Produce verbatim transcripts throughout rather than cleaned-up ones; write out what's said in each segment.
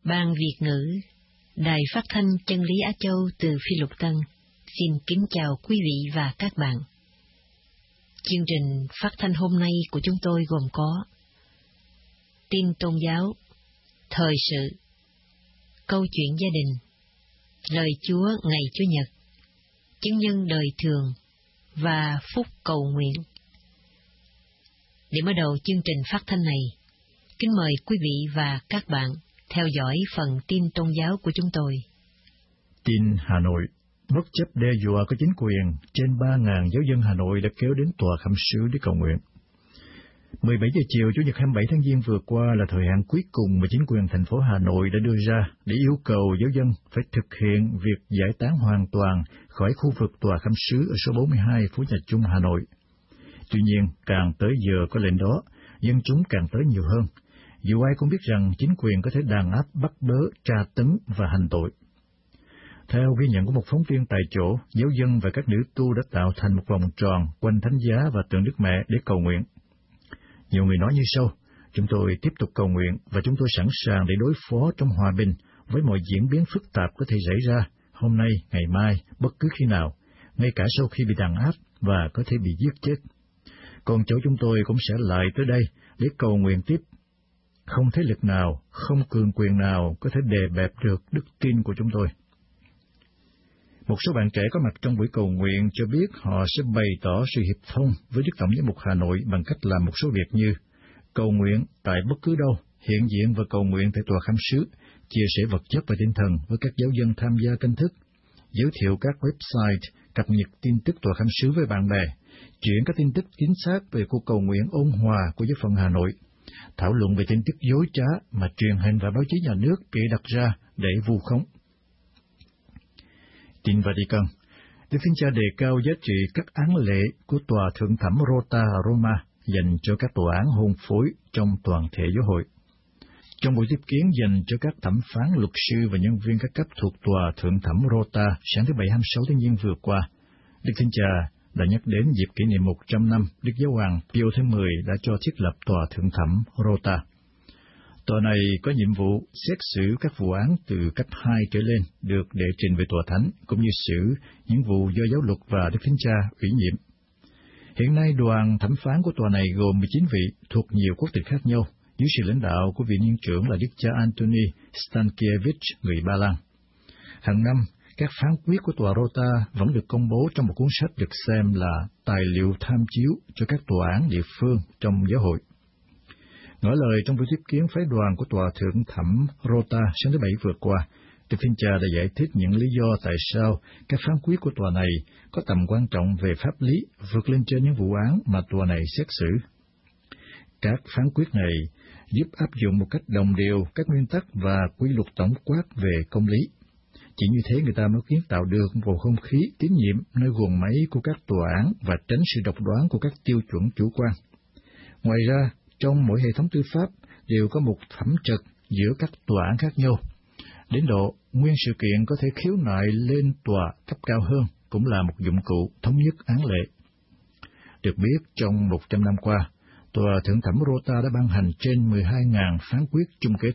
Ban Việt ngữ, Đài Phát thanh Chân lý Á Châu từ Phi Lục Tân, xin kính chào quý vị và các bạn. Chương trình phát thanh hôm nay của chúng tôi gồm có tin tôn giáo, thời sự, câu chuyện gia đình, lời Chúa ngày Chủ nhật, chứng nhân đời thường và phúc cầu nguyện. Để mở đầu chương trình phát thanh này, kính mời quý vị và các bạn theo dõi phần tin tôn giáo của chúng tôi. Tin Hà Nội, bất chấp đe dọa của chính quyền, trên ba nghìn giáo dân Hà Nội đã kéo đến tòa khâm sứ để cầu nguyện. mười bảy giờ chiều Chủ nhật hai mươi bảy tháng Giêng vừa qua là thời hạn cuối cùng mà chính quyền thành phố Hà Nội đã đưa ra để yêu cầu giáo dân phải thực hiện việc giải tán hoàn toàn khỏi khu vực tòa khâm sứ ở số bốn mươi hai phố Nhà Chung, Hà Nội. Tuy nhiên, càng tới giờ có lệnh đó, dân chúng càng tới nhiều hơn, dù ai cũng biết rằng chính quyền có thể đàn áp, bắt bớ, tra tấn và hành tội. Theo ghi nhận của một phóng viên tại chỗ, giáo dân và các nữ tu đã tạo thành một vòng tròn quanh thánh giá và tượng Đức Mẹ để cầu nguyện. Nhiều người nói như sau: chúng tôi tiếp tục cầu nguyện và chúng tôi sẵn sàng để đối phó trong hòa bình với mọi diễn biến phức tạp có thể xảy ra hôm nay, ngày mai, bất cứ khi nào, ngay cả sau khi bị đàn áp và có thể bị giết chết. Còn chỗ chúng tôi cũng sẽ lại tới đây để cầu nguyện tiếp. Không thế lực nào, không cường quyền nào có thể đè bẹp được đức tin của chúng tôi. Một số bạn trẻ có mặt trong buổi cầu nguyện cho biết họ sẽ bày tỏ sự hiệp thông với Đức Tổng giám mục Hà Nội bằng cách làm một số việc như cầu nguyện tại bất cứ đâu, hiện diện và cầu nguyện tại tòa khâm sứ, chia sẻ vật chất và tinh thần với các giáo dân tham gia kênh thức, giới thiệu các website cập nhật tin tức tòa khâm sứ với bạn bè, chuyển các tin tức chính xác về cuộc cầu nguyện ôn hòa của giáo phận Hà Nội, thảo luận về tin tức dối trá mà truyền hình và báo chí nhà nước bịa đặt ra để vu khống. Tin Vatican, Đức Thánh Cha đề cao giá trị các án lệ của Tòa Thượng thẩm Rota ở Roma dành cho các tòa án hôn phối trong toàn thể giáo hội. Trong buổi tiếp kiến dành cho các thẩm phán, luật sư và nhân viên các cấp thuộc Tòa Thượng thẩm Rota sáng thứ Bảy hai mươi sáu tháng Giêng vừa qua, Đức Thánh Cha đã nhắc đến dịp kỷ niệm một trăm năm Đức Giáo hoàng Pio thứ mười đã cho thiết lập Tòa Thượng thẩm Rota. Tòa này có nhiệm vụ xét xử các vụ án từ cấp hai trở lên được đệ trình về tòa thánh, cũng như xử những vụ do giáo luật và Đức Thánh Cha ủy nhiệm. Hiện nay, đoàn thẩm phán của tòa này gồm mười chín vị thuộc nhiều quốc tịch khác nhau, dưới sự lãnh đạo của vị niên trưởng là Đức cha Antoni Stankiewicz, người Ba Lan. Hàng năm, các phán quyết của tòa Rota vẫn được công bố trong một cuốn sách được xem là tài liệu tham chiếu cho các tòa án địa phương trong giáo hội. Ngỏ lời trong buổi tiếp kiến phái đoàn của Tòa Thượng thẩm Rota sáng thứ Bảy vừa qua, Đức Thánh Cha đã giải thích những lý do tại sao các phán quyết của tòa này có tầm quan trọng về pháp lý, vượt lên trên những vụ án mà tòa này xét xử. Các phán quyết này giúp áp dụng một cách đồng đều các nguyên tắc và quy luật tổng quát về công lý. Chỉ như thế người ta mới kiến tạo được một bầu không khí tín nhiệm nơi guồng máy của các tòa án và tránh sự độc đoán của các tiêu chuẩn chủ quan. Ngoài ra, trong mỗi hệ thống tư pháp đều có một thẩm trực giữa các tòa án khác nhau. Đến độ, nguyên sự kiện có thể khiếu nại lên tòa cấp cao hơn cũng là một dụng cụ thống nhất án lệ. Được biết, trong một trăm năm qua, Tòa Thượng thẩm Rota đã ban hành trên mười hai nghìn phán quyết chung kết.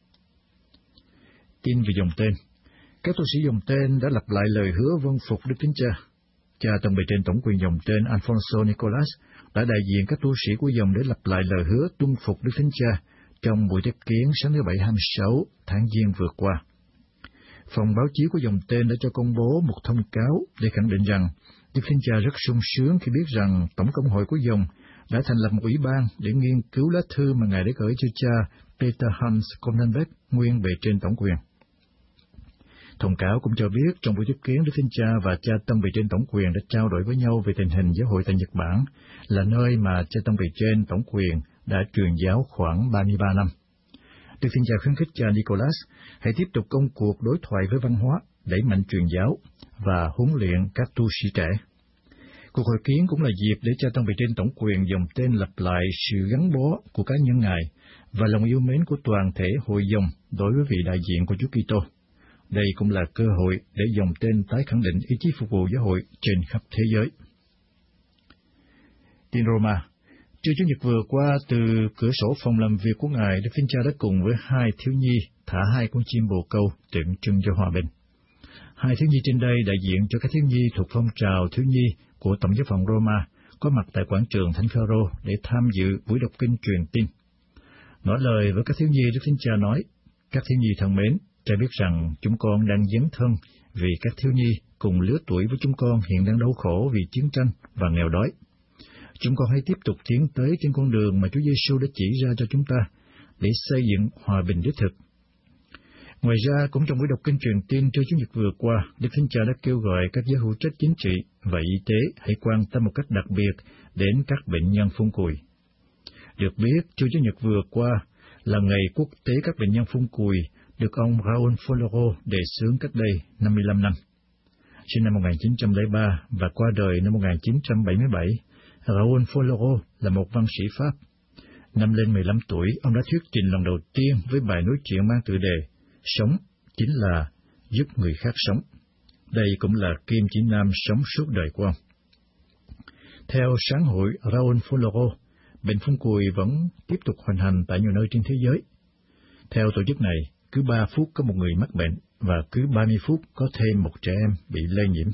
Tin về dòng tên. Các tu sĩ dòng tên đã lặp lại lời hứa vâng phục Đức Thánh Cha. Cha Tông bề trên tổng quyền dòng tên Alfonso Nicolas đã đại diện các tu sĩ của dòng để lặp lại lời hứa tuân phục Đức Thánh Cha trong buổi tiếp kiến sáng thứ Bảy hai mươi sáu tháng Giêng vừa qua. Phòng báo chí của dòng tên đã cho công bố một thông cáo để khẳng định rằng Đức Thánh Cha rất sung sướng khi biết rằng Tổng công hội của dòng đã thành lập một ủy ban để nghiên cứu lá thư mà Ngài đã gửi cho cha Peter Hans Komnenbeck, nguyên bề trên tổng quyền. Thông cáo cũng cho biết trong buổi tiếp kiến, Đức Thánh Cha và cha Tông bề trên tổng quyền đã trao đổi với nhau về tình hình giáo hội tại Nhật Bản, là nơi mà cha Tông bề trên tổng quyền đã truyền giáo khoảng ba mươi ba năm. Đức Thánh Cha khuyến khích cha Nicolas hãy tiếp tục công cuộc đối thoại với văn hóa, đẩy mạnh truyền giáo và huấn luyện các tu sĩ trẻ. Cuộc hội kiến cũng là dịp để cha Tông bề trên tổng quyền dòng tên lặp lại sự gắn bó của cá nhân Ngài và lòng yêu mến của toàn thể hội dòng đối với vị đại diện của Chúa Kitô. Đây cũng là cơ hội để dòng tên tái khẳng định ý chí phục vụ giáo hội trên khắp thế giới. Tin Roma, Trưa Chủ nhật vừa qua, từ cửa sổ phòng làm việc của Ngài, Đức Thánh Cha đã cùng với hai thiếu nhi thả hai con chim bồ câu tượng trưng cho hòa bình. Hai thiếu nhi trên đây đại diện cho các thiếu nhi thuộc phong trào thiếu nhi của Tổng giáo phận Roma, có mặt tại quảng trường Thánh Phêrô để tham dự buổi đọc kinh truyền tin. Nói lời với các thiếu nhi, Đức Thánh Cha nói: các thiếu nhi thân mến, cha biết rằng chúng con đang dấn thân vì các thiếu nhi cùng lứa tuổi với chúng con hiện đang đau khổ vì chiến tranh và nghèo đói. Chúng con hãy tiếp tục tiến tới trên con đường mà Chúa Giêsu đã chỉ ra cho chúng ta để xây dựng hòa bình đích thực. Ngoài ra, cũng trong buổi đọc kinh truyền tin trưa Chủ nhật vừa qua, Đức Thánh Cha đã kêu gọi các giới hữu trách chính trị và y tế hãy quan tâm một cách đặc biệt đến các bệnh nhân phun cùi. Được biết, trưa Chủ nhật vừa qua là ngày quốc tế các bệnh nhân phun cùi, được ông Raúl Floro đề xướng cách đây năm mươi lăm năm. Sinh năm một nghìn chín trăm lẻ ba và qua đời năm một nghìn chín trăm bảy mươi bảy, Raúl Floro là một văn sĩ Pháp. Năm lên mười lăm tuổi, ông đã thuyết trình lần đầu tiên với bài nói chuyện mang tựa đề "Sống chính là giúp người khác sống". Đây cũng là kim chỉ nam sống suốt đời của ông. Theo sáng hội Raúl Floro, bệnh phun cùi vẫn tiếp tục hoành hành tại nhiều nơi trên thế giới. Theo tổ chức này, cứ ba phút có một người mắc bệnh và cứ ba mươi phút có thêm một trẻ em bị lây nhiễm.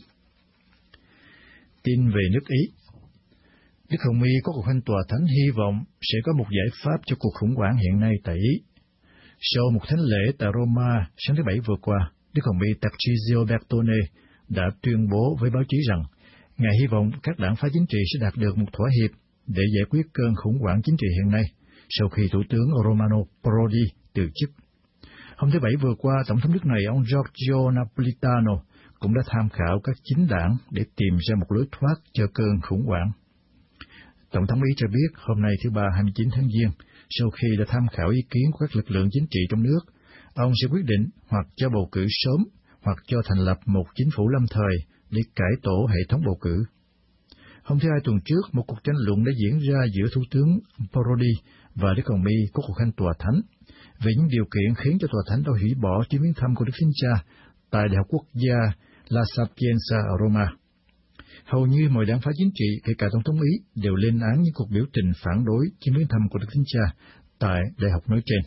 Tin về nước Ý. Đức Hồng Y có cuộc hanh tòa thánh hy vọng sẽ có một giải pháp cho cuộc khủng hoảng hiện nay tại Ý. Sau một thánh lễ tại Roma sáng thứ Bảy vừa qua, Đức Hồng Y Tarcisio Bertone đã tuyên bố với báo chí rằng Ngài hy vọng các đảng phái chính trị sẽ đạt được một thỏa hiệp để giải quyết cơn khủng hoảng chính trị hiện nay, sau khi Thủ tướng Romano Prodi từ chức. Hôm thứ Bảy vừa qua, Tổng thống nước này ông Giorgio Napolitano cũng đã tham khảo các chính đảng để tìm ra một lối thoát cho cơn khủng hoảng. Tổng thống Ý cho biết hôm nay thứ Ba hai mươi chín tháng Giêng, sau khi đã tham khảo ý kiến của các lực lượng chính trị trong nước, ông sẽ quyết định hoặc cho bầu cử sớm hoặc cho thành lập một chính phủ lâm thời để cải tổ hệ thống bầu cử. Hôm thứ Hai tuần trước, một cuộc tranh luận đã diễn ra giữa Thủ tướng Prodi và Đức Hồng Y có cuộc hanh tòa thánh về những điều kiện khiến cho tòa thánh đã hủy bỏ chuyến viếng thăm của Đức Thánh Cha tại Đại học Quốc gia La Sapienza ở Roma. Hầu như mọi đảng phái chính trị, kể cả Tổng thống Ý, đều lên án những cuộc biểu tình phản đối chuyến viếng thăm của Đức Thánh Cha tại đại học nói trên.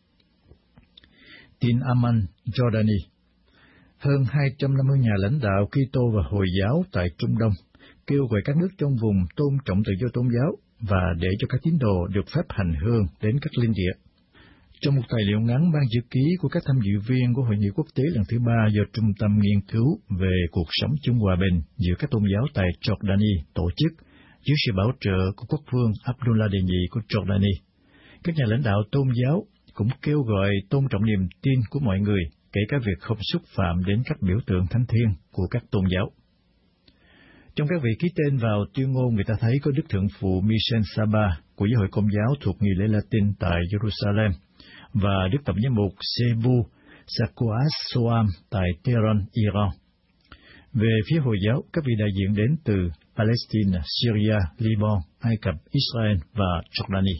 Tin Amman, Jordani. Hơn hai trăm năm mươi nhà lãnh đạo Kitô và Hồi giáo tại Trung Đông kêu gọi các nước trong vùng tôn trọng tự do tôn giáo và để cho các tín đồ được phép hành hương đến các linh địa. Trong một tài liệu ngắn ban chữ ký của các tham dự viên của Hội nghị quốc tế lần thứ ba do Trung tâm Nghiên cứu về cuộc sống chung hòa bình giữa các tôn giáo tại Jordani tổ chức dưới sự bảo trợ của quốc vương Abdullah đệ nhị của Jordani, các nhà lãnh đạo tôn giáo cũng kêu gọi tôn trọng niềm tin của mọi người, kể cả việc không xúc phạm đến các biểu tượng thánh thiêng của các tôn giáo. Trong các vị ký tên vào tuyên ngôn, người ta thấy có Đức Thượng phụ Michel Saba của Giáo hội Công giáo thuộc nghi lễ Latin tại Jerusalem và Đức Tổng giám mục Sebu Sakoas Soam tại Tehran, Iran. Về phía Hồi giáo, các vị đại diện đến từ Palestine, Syria, Liban, Ai Cập, Israel và Jordani.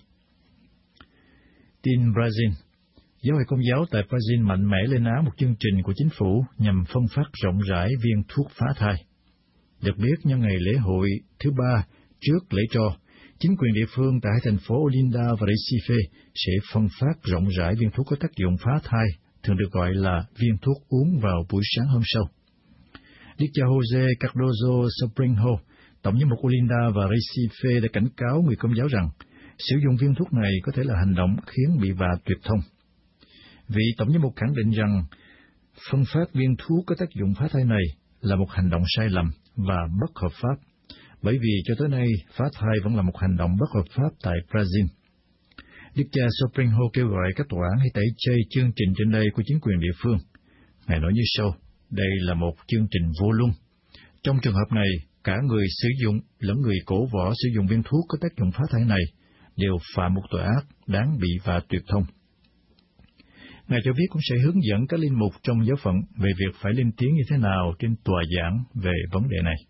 Tin Brazil. Giáo hội Công giáo tại Brazil mạnh mẽ lên án một chương trình của chính phủ nhằm phân phát rộng rãi viên thuốc phá thai. Được biết, nhân ngày lễ hội thứ ba trước lễ tro, chính quyền địa phương tại hai thành phố Olinda và Recife sẽ phân phát rộng rãi viên thuốc có tác dụng phá thai, thường được gọi là viên thuốc uống vào buổi sáng hôm sau. Đức cha Jose Cardozo Sobrinho, Tổng giám mục Olinda và Recife đã cảnh cáo người Công giáo rằng sử dụng viên thuốc này có thể là hành động khiến bị vạ tuyệt thông. Vị Tổng giám mục khẳng định rằng phân phát viên thuốc có tác dụng phá thai này là một hành động sai lầm và bất hợp pháp, bởi vì cho tới nay phá thai vẫn là một hành động bất hợp pháp tại Brazil. Đức cha Sobrinho kêu gọi các tòa án hãy tẩy chay chương trình trên đây của chính quyền địa phương. Ngài nói như sau: đây là một chương trình vô luân. Trong trường hợp này, cả người sử dụng lẫn người cổ võ sử dụng viên thuốc có tác dụng phá thai này đều phạm một tội ác đáng bị vạ tuyệt thông. Ngài cho biết cũng sẽ hướng dẫn các linh mục trong giáo phận về việc phải lên tiếng như thế nào trên tòa giảng về vấn đề này.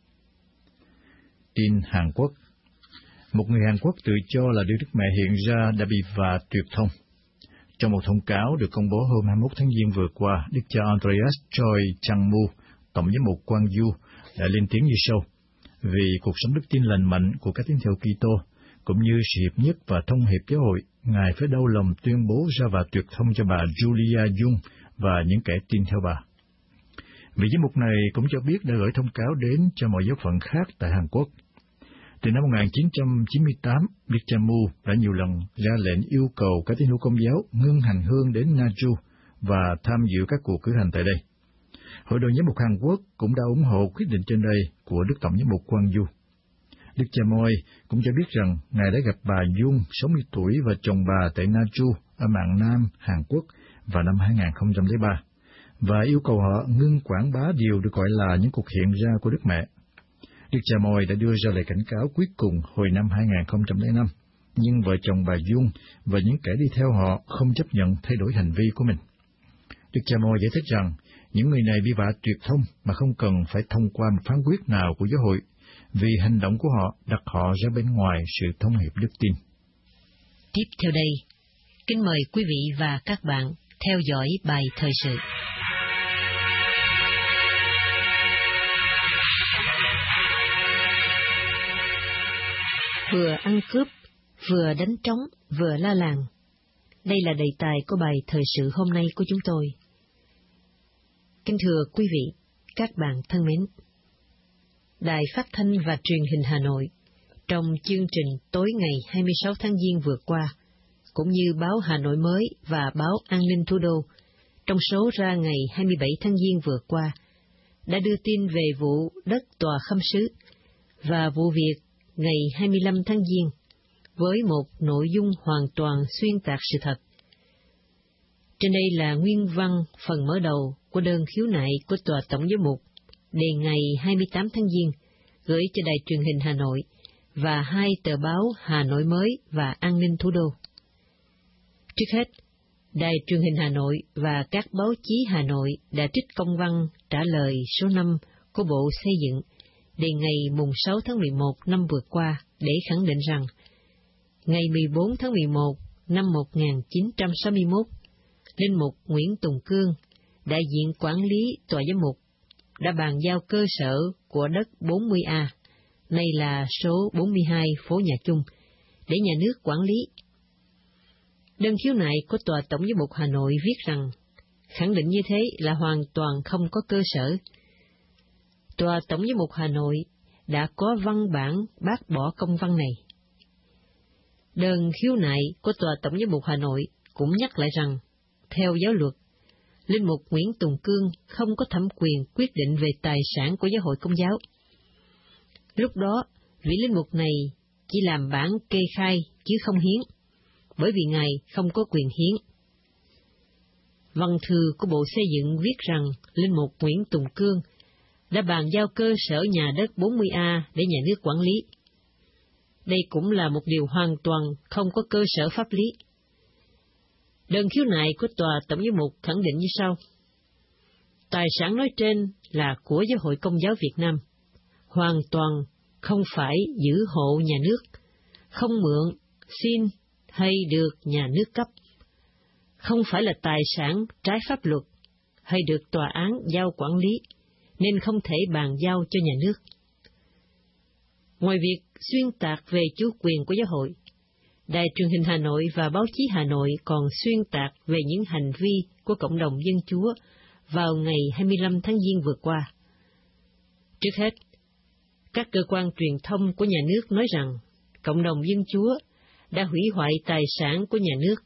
Tin Hàn Quốc. Một người Hàn Quốc tự cho là Đức Đức Mẹ hiện ra đã bị vạ tuyệt thông. Trong một thông cáo được công bố hôm hai mươi mốt tháng Giêng vừa qua, Đức cha Andreas Choi Chang-mu, Tổng giám mục Gwangju, đã lên tiếng như sau: vì cuộc sống đức tin lành mạnh của các tín hữu Kitô cũng như sự hiệp nhất và thông hiệp giáo hội, Ngài phải đau lòng tuyên bố ra và tuyệt thông cho bà Julia Dung và những kẻ tin theo bà. Vị giám mục này cũng cho biết đã gửi thông cáo đến cho mọi giáo phận khác tại Hàn Quốc. Từ năm một nghìn chín trăm chín mươi tám, Đức Cha Mu đã nhiều lần ra lệnh yêu cầu các tín hữu Công giáo ngưng hành hương đến Naju và tham dự các cuộc cử hành tại đây. Hội đồng giám mục Hàn Quốc cũng đã ủng hộ quyết định trên đây của Đức Tổng giám mục Quang Du. Đức Cha Moi cũng cho biết rằng Ngài đã gặp bà Dung, sáu mươi tuổi, và chồng bà tại Naju ở mạn Nam, Hàn Quốc vào năm hai nghìn không trăm lẻ ba, và yêu cầu họ ngưng quảng bá điều được gọi là những cuộc hiện ra của Đức Mẹ. Đức Cha Moi đã đưa ra lời cảnh cáo cuối cùng hồi năm hai nghìn không trăm lẻ năm, nhưng vợ chồng bà Dung và những kẻ đi theo họ không chấp nhận thay đổi hành vi của mình. Đức Cha Moi giải thích rằng những người này bị vạ tuyệt thông mà không cần phải thông qua một phán quyết nào của giáo hội, vì hành động của họ đặt họ ra bên ngoài sự thống hiệp đức tin. Tiếp theo đây, kính mời quý vị và các bạn theo dõi bài thời sự. Vừa ăn cướp, vừa đánh trống, vừa la làng. Đây là đề tài của bài thời sự hôm nay của chúng tôi. Kính thưa quý vị, các bạn thân mến, Đài Phát thanh và Truyền hình Hà Nội, trong chương trình tối ngày hai mươi sáu tháng Giêng vừa qua, cũng như báo Hà Nội Mới và báo An ninh Thủ đô, trong số ra ngày hai mươi bảy tháng Giêng vừa qua, đã đưa tin về vụ đất Tòa Khâm Sứ và vụ việc ngày hai mươi lăm tháng Giêng, với một nội dung hoàn toàn xuyên tạc sự thật. Trên đây là nguyên văn phần mở đầu của đơn khiếu nại của Tòa Tổng giám mục đề ngày hai mươi tám tháng Giêng gửi cho Đài Truyền hình Hà Nội và hai tờ báo Hà Nội Mới và An ninh Thủ đô. Trước hết, Đài Truyền hình Hà Nội và các báo chí Hà Nội đã trích công văn trả lời số năm của Bộ Xây dựng đề ngày mùng sáu tháng mười một năm vừa qua để khẳng định rằng ngày mười bốn tháng mười một năm một nghìn chín trăm sáu mươi mốt, Linh mục Nguyễn Tùng Cương, đại diện quản lý Tòa giám mục, đã bàn giao cơ sở của đất bốn mươi A, nay là số bốn mươi hai phố Nhà Chung, để nhà nước quản lý. Đơn khiếu nại của Tòa Tổng giám mục Hà Nội viết rằng, khẳng định như thế là hoàn toàn không có cơ sở. Tòa Tổng giám mục Hà Nội đã có văn bản bác bỏ công văn này. Đơn khiếu nại của Tòa Tổng giám mục Hà Nội cũng nhắc lại rằng, theo giáo luật, Linh mục Nguyễn Tùng Cương không có thẩm quyền quyết định về tài sản của giáo hội Công giáo. Lúc đó, vị linh mục này chỉ làm bản kê khai chứ không hiến, bởi vì Ngài không có quyền hiến. Văn thư của Bộ Xây dựng viết rằng Linh mục Nguyễn Tùng Cương đã bàn giao cơ sở nhà đất bốn mươi A để nhà nước quản lý. Đây cũng là một điều hoàn toàn không có cơ sở pháp lý. Đơn khiếu nại của Tòa Tổng giám mục khẳng định như sau. Tài sản nói trên là của Giáo hội Công giáo Việt Nam, hoàn toàn không phải giữ hộ nhà nước, không mượn, xin hay được nhà nước cấp, không phải là tài sản trái pháp luật hay được tòa án giao quản lý, nên không thể bàn giao cho nhà nước. Ngoài việc xuyên tạc về chủ quyền của giáo hội, Đài Truyền hình Hà Nội và báo chí Hà Nội còn xuyên tạc về những hành vi của cộng đồng Dân Chúa vào ngày hai mươi lăm tháng Giêng vừa qua. Trước hết, các cơ quan truyền thông của nhà nước nói rằng cộng đồng Dân Chúa đã hủy hoại tài sản của nhà nước.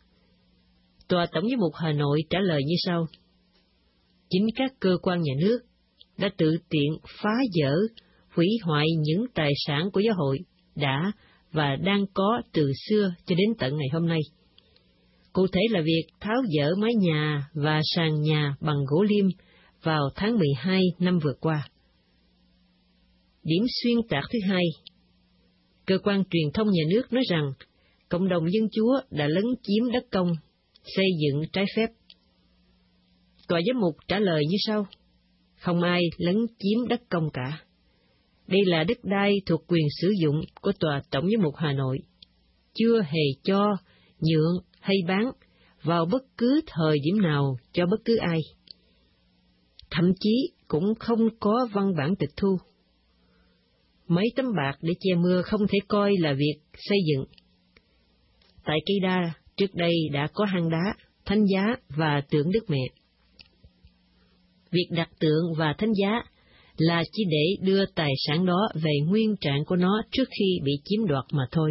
Tòa Tổng giám mục Hà Nội trả lời như sau. Chính các cơ quan nhà nước đã tự tiện phá dỡ, hủy hoại những tài sản của giáo hội đã và đang có từ xưa cho đến tận ngày hôm nay. Cụ thể là việc tháo dỡ mái nhà và sàn nhà bằng gỗ liêm vào tháng mười hai năm vừa qua. Điểm xuyên tạc thứ hai, cơ quan truyền thông nhà nước nói rằng cộng đồng Dân Chúa đã lấn chiếm đất công, xây dựng trái phép. Tòa giám mục trả lời như sau. Không ai lấn chiếm đất công cả. Đây là đất đai thuộc quyền sử dụng của Tòa Tổng giám mục Hà Nội, chưa hề cho, nhượng hay bán vào bất cứ thời điểm nào cho bất cứ ai. Thậm chí cũng không có văn bản tịch thu. Mấy tấm bạc để che mưa không thể coi là việc xây dựng. Tại cây đa, trước đây đã có hang đá, thánh giá và tượng Đức Mẹ. Việc đặt tượng và thánh giá là chỉ để đưa tài sản đó về nguyên trạng của nó trước khi bị chiếm đoạt mà thôi.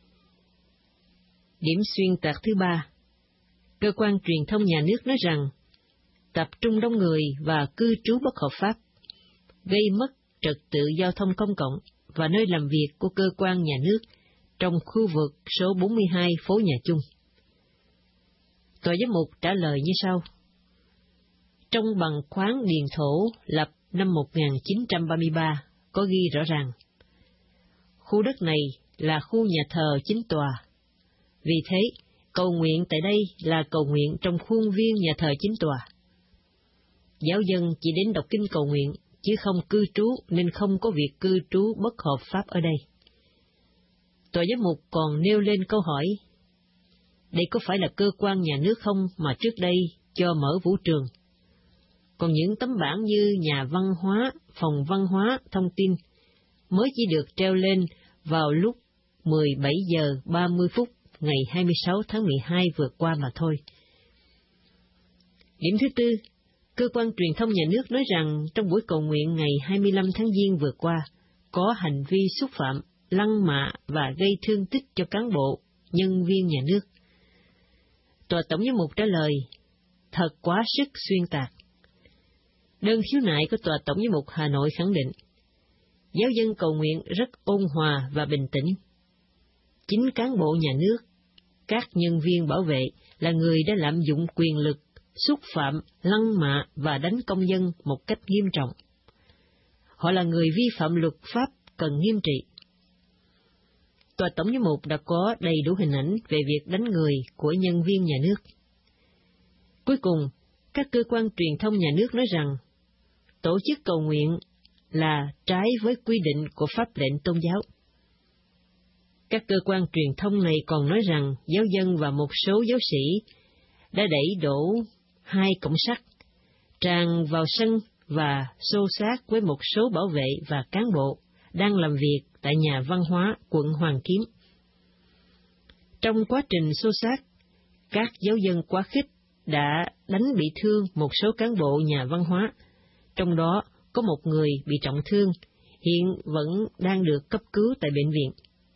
Điểm xuyên tạc thứ ba, cơ quan truyền thông nhà nước nói rằng tập trung đông người và cư trú bất hợp pháp gây mất trật tự giao thông công cộng và nơi làm việc của cơ quan nhà nước trong khu vực số bốn mươi hai phố Nhà Chung. Tòa giám mục trả lời như sau. Trong bằng khoáng điền thổ lập năm một nghìn chín trăm ba mươi ba có ghi rõ ràng, khu đất này là khu nhà thờ chính tòa. Vì thế, cầu nguyện tại đây là cầu nguyện trong khuôn viên nhà thờ chính tòa. Giáo dân chỉ đến đọc kinh cầu nguyện, chứ không cư trú nên không có việc cư trú bất hợp pháp ở đây. Tòa giám mục còn nêu lên câu hỏi, đây có phải là cơ quan nhà nước không mà trước đây cho mở vũ trường? Còn những tấm bảng như nhà văn hóa, phòng văn hóa, thông tin mới chỉ được treo lên vào lúc mười bảy giờ ba mươi phút ngày hai mươi sáu tháng mười hai vừa qua mà thôi. Điểm thứ tư, cơ quan truyền thông nhà nước nói rằng trong buổi cầu nguyện ngày hai mươi lăm tháng Giêng vừa qua có hành vi xúc phạm, lăng mạ và gây thương tích cho cán bộ, nhân viên nhà nước. Tòa tổng giám mục trả lời, thật quá sức xuyên tạc. Đơn khiếu nại của Tòa tổng giám mục Hà Nội khẳng định, giáo dân cầu nguyện rất ôn hòa và bình tĩnh. Chính cán bộ nhà nước, các nhân viên bảo vệ là người đã lạm dụng quyền lực, xúc phạm, lăng mạ và đánh công dân một cách nghiêm trọng. Họ là người vi phạm luật pháp cần nghiêm trị. Tòa tổng giám mục đã có đầy đủ hình ảnh về việc đánh người của nhân viên nhà nước. Cuối cùng, các cơ quan truyền thông nhà nước nói rằng tổ chức cầu nguyện là trái với quy định của pháp lệnh tôn giáo. Các cơ quan truyền thông này còn nói rằng giáo dân và một số giáo sĩ đã đẩy đổ hai cổng sắt, tràn vào sân và xô xát với một số bảo vệ và cán bộ đang làm việc tại nhà văn hóa quận Hoàn Kiếm. Trong quá trình xô xát, các giáo dân quá khích đã đánh bị thương một số cán bộ nhà văn hóa, trong đó có một người bị trọng thương, hiện vẫn đang được cấp cứu tại bệnh viện.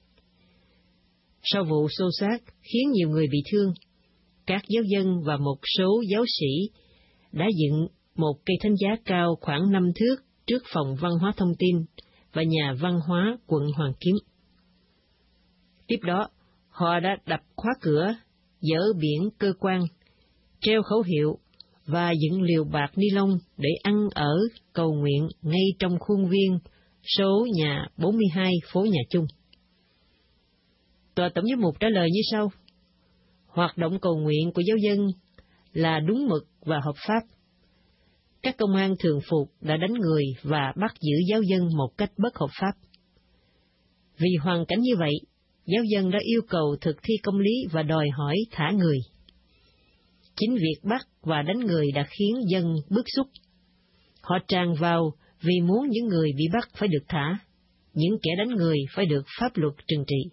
Sau vụ xô xát khiến nhiều người bị thương, các giáo dân và một số giáo sĩ đã dựng một cây thánh giá cao khoảng năm thước trước phòng văn hóa thông tin và nhà văn hóa quận Hoàn Kiếm. Tiếp đó, họ đã đập khóa cửa, dỡ biển cơ quan, treo khẩu hiệu và dựng liều bạc ni lông để ăn ở cầu nguyện ngay trong khuôn viên số nhà bốn mươi hai phố Nhà Chung. Tòa tổng giám mục trả lời như sau. Hoạt động cầu nguyện của giáo dân là đúng mực và hợp pháp. Các công an thường phục đã đánh người và bắt giữ giáo dân một cách bất hợp pháp. Vì hoàn cảnh như vậy, giáo dân đã yêu cầu thực thi công lý và đòi hỏi thả người. Chính việc bắt và đánh người đã khiến dân bức xúc. Họ tràn vào vì muốn những người bị bắt phải được thả, những kẻ đánh người phải được pháp luật trừng trị.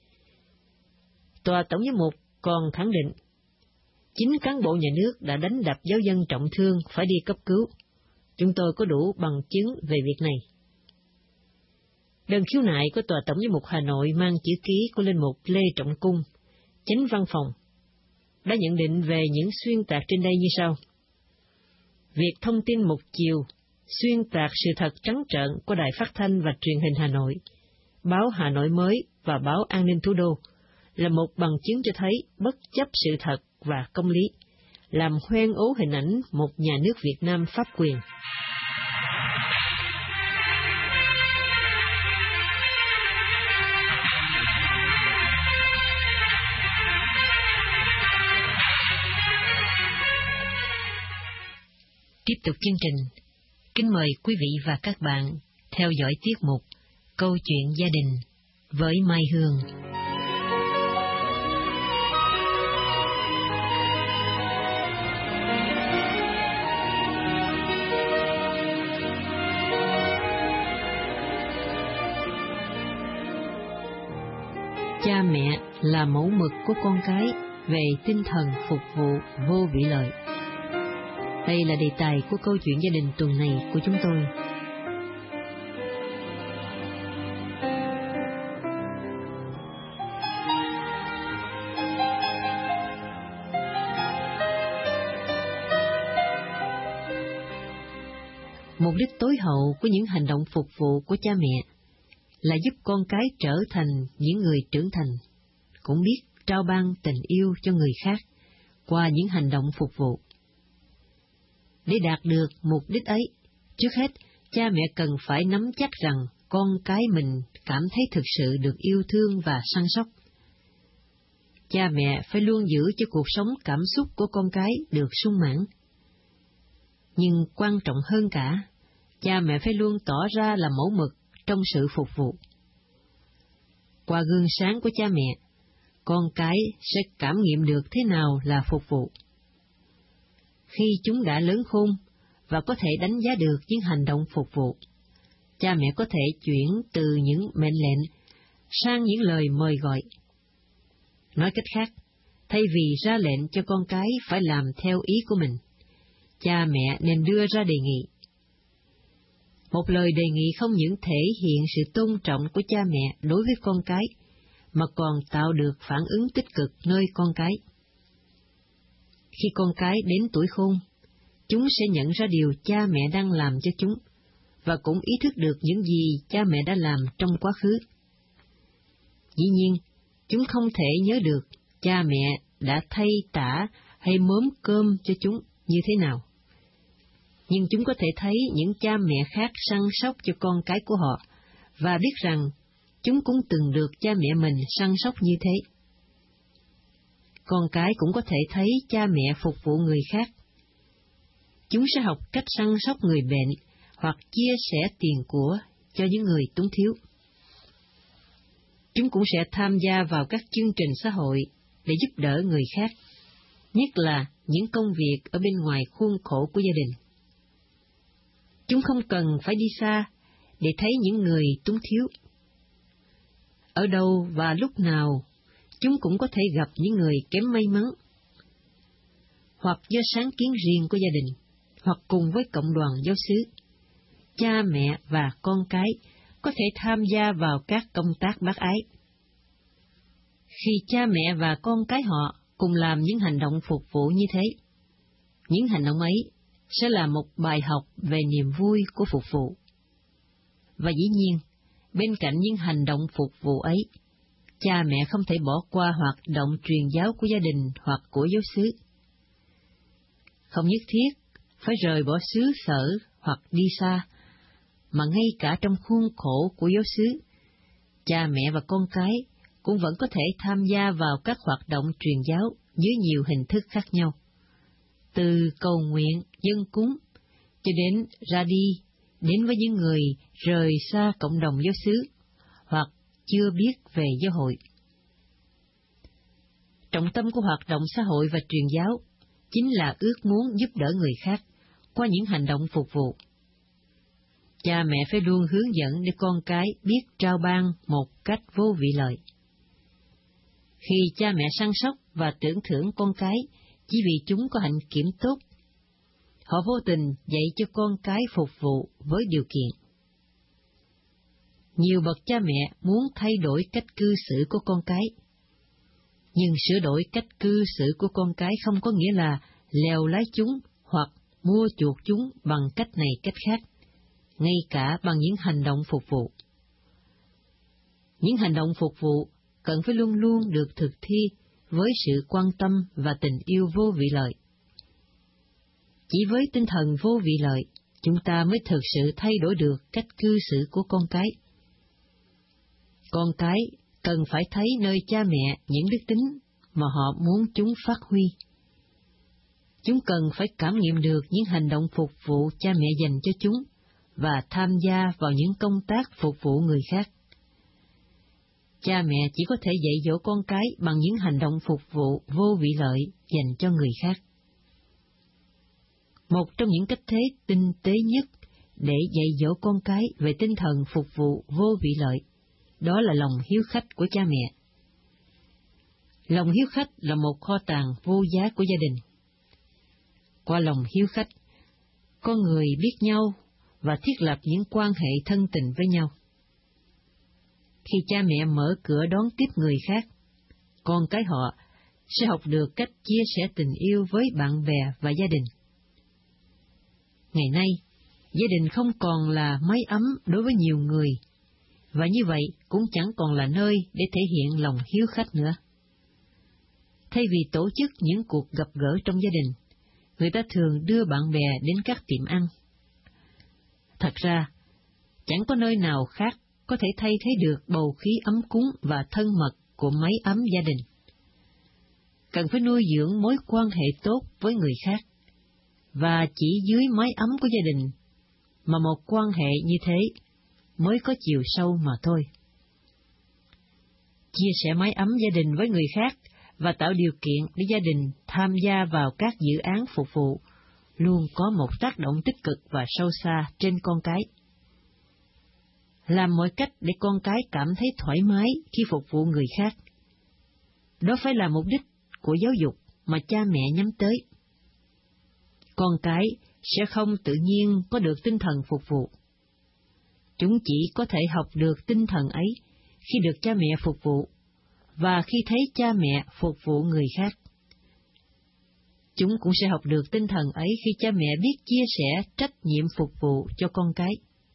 Tòa tổng giám mục còn khẳng định, chính cán bộ nhà nước đã đánh đập giáo dân trọng thương phải đi cấp cứu. Chúng tôi có đủ bằng chứng về việc này. Đơn khiếu nại của Tòa tổng giám mục Hà Nội mang chữ ký của linh mục Lê Trọng Cung, chánh văn phòng, đã nhận định về những xuyên tạc trên đây như sau. Việc thông tin một chiều, xuyên tạc sự thật trắng trợn của Đài Phát thanh và Truyền hình Hà Nội, báo Hà Nội Mới và báo An ninh Thủ đô là một bằng chứng cho thấy bất chấp sự thật và công lý, làm hoen ố hình ảnh một nhà nước Việt Nam pháp quyền. Tiếp tục chương trình, kính mời quý vị và các bạn theo dõi tiết mục Câu chuyện gia đình với Mai Hương. mẹ là mẫu mực của con cái về tinh thần phục vụ vô vị lợi. Đây là đề tài của câu chuyện gia đình tuần này của chúng tôi. Mục đích tối hậu của những hành động phục vụ của cha mẹ là giúp con cái trở thành những người trưởng thành, cũng biết trao ban tình yêu cho người khác qua những hành động phục vụ. Để đạt được mục đích ấy, trước hết, cha mẹ cần phải nắm chắc rằng con cái mình cảm thấy thực sự được yêu thương và săn sóc. Cha mẹ phải luôn giữ cho cuộc sống cảm xúc của con cái được sung mãn. Nhưng quan trọng hơn cả, cha mẹ phải luôn tỏ ra là mẫu mực trong sự phục vụ. Qua gương sáng của cha mẹ, con cái sẽ cảm nghiệm được thế nào là phục vụ. Khi chúng đã lớn khôn và có thể đánh giá được những hành động phục vụ, cha mẹ có thể chuyển từ những mệnh lệnh sang những lời mời gọi. Nói cách khác, thay vì ra lệnh cho con cái phải làm theo ý của mình, cha mẹ nên đưa ra đề nghị. Một lời đề nghị không những thể hiện sự tôn trọng của cha mẹ đối với con cái, mà còn tạo được phản ứng tích cực nơi con cái. Khi con cái đến tuổi khôn, chúng sẽ nhận ra điều cha mẹ đang làm cho chúng, và cũng ý thức được những gì cha mẹ đã làm trong quá khứ. Dĩ nhiên, chúng không thể nhớ được cha mẹ đã thay tả hay mớm cơm cho chúng như thế nào. Nhưng chúng có thể thấy những cha mẹ khác săn sóc cho con cái của họ, và biết rằng chúng cũng từng được cha mẹ mình săn sóc như thế. Con cái cũng có thể thấy cha mẹ phục vụ người khác. Chúng sẽ học cách săn sóc người bệnh hoặc chia sẻ tiền của cho những người túng thiếu. Chúng cũng sẽ tham gia vào các chương trình xã hội để giúp đỡ người khác, nhất là những công việc ở bên ngoài khuôn khổ của gia đình. Chúng không cần phải đi xa để thấy những người túng thiếu. Ở đâu và lúc nào, chúng cũng có thể gặp những người kém may mắn, hoặc do sáng kiến riêng của gia đình, hoặc cùng với cộng đoàn giáo xứ. Cha mẹ và con cái có thể tham gia vào các công tác bác ái. Khi cha mẹ và con cái họ cùng làm những hành động phục vụ như thế, những hành động ấy sẽ là một bài học về niềm vui của phục vụ. Và dĩ nhiên, bên cạnh những hành động phục vụ ấy, cha mẹ không thể bỏ qua hoạt động truyền giáo của gia đình hoặc của giáo xứ. Không nhất thiết phải rời bỏ xứ sở hoặc đi xa, mà ngay cả trong khuôn khổ của giáo xứ, cha mẹ và con cái cũng vẫn có thể tham gia vào các hoạt động truyền giáo dưới nhiều hình thức khác nhau, từ cầu nguyện, dân cúng, cho đến ra đi, đến với những người rời xa cộng đồng giáo xứ, hoặc chưa biết về giáo hội. Trọng tâm của hoạt động xã hội và truyền giáo chính là ước muốn giúp đỡ người khác qua những hành động phục vụ. Cha mẹ phải luôn hướng dẫn để con cái biết trao ban một cách vô vị lợi. Khi cha mẹ săn sóc và tưởng thưởng con cái chỉ vì chúng có hạnh kiểm tốt, họ vô tình dạy cho con cái phục vụ với điều kiện. Nhiều bậc cha mẹ muốn thay đổi cách cư xử của con cái, nhưng sửa đổi cách cư xử của con cái không có nghĩa là lèo lái chúng hoặc mua chuộc chúng bằng cách này cách khác, ngay cả bằng những hành động phục vụ. Những hành động phục vụ cần phải luôn luôn được thực thi với sự quan tâm và tình yêu vô vị lợi. Chỉ với tinh thần vô vị lợi, chúng ta mới thực sự thay đổi được cách cư xử của con cái. Con cái cần phải thấy nơi cha mẹ những đức tính mà họ muốn chúng phát huy. Chúng cần phải cảm nghiệm được những hành động phục vụ cha mẹ dành cho chúng và tham gia vào những công tác phục vụ người khác. Cha mẹ chỉ có thể dạy dỗ con cái bằng những hành động phục vụ vô vị lợi dành cho người khác. Một trong những cách thế tinh tế nhất để dạy dỗ con cái về tinh thần phục vụ vô vị lợi, đó là lòng hiếu khách của cha mẹ. Lòng hiếu khách là một kho tàng vô giá của gia đình. Qua lòng hiếu khách, con người biết nhau và thiết lập những quan hệ thân tình với nhau. Khi cha mẹ mở cửa đón tiếp người khác, con cái họ sẽ học được cách chia sẻ tình yêu với bạn bè và gia đình. Ngày nay, gia đình không còn là mái ấm đối với nhiều người, và như vậy cũng chẳng còn là nơi để thể hiện lòng hiếu khách nữa. Thay vì tổ chức những cuộc gặp gỡ trong gia đình, người ta thường đưa bạn bè đến các tiệm ăn. Thật ra, chẳng có nơi nào khác có thể thay thế được bầu khí ấm cúng và thân mật của mái ấm gia đình. Cần phải nuôi dưỡng mối quan hệ tốt với người khác, và chỉ dưới mái ấm của gia đình mà một quan hệ như thế mới có chiều sâu mà thôi. Chia sẻ mái ấm gia đình với người khác và tạo điều kiện để gia đình tham gia vào các dự án phục vụ luôn có một tác động tích cực và sâu xa trên con cái. Làm mọi cách để con cái cảm thấy thoải mái khi phục vụ người khác. Đó phải là mục đích của giáo dục mà cha mẹ nhắm tới. Con cái sẽ không tự nhiên có được tinh thần phục vụ. Chúng chỉ có thể học được tinh thần ấy khi được cha mẹ phục vụ, và khi thấy cha mẹ phục vụ người khác. Chúng cũng sẽ học được tinh thần ấy khi cha mẹ biết chia sẻ trách nhiệm phục vụ cho con cái.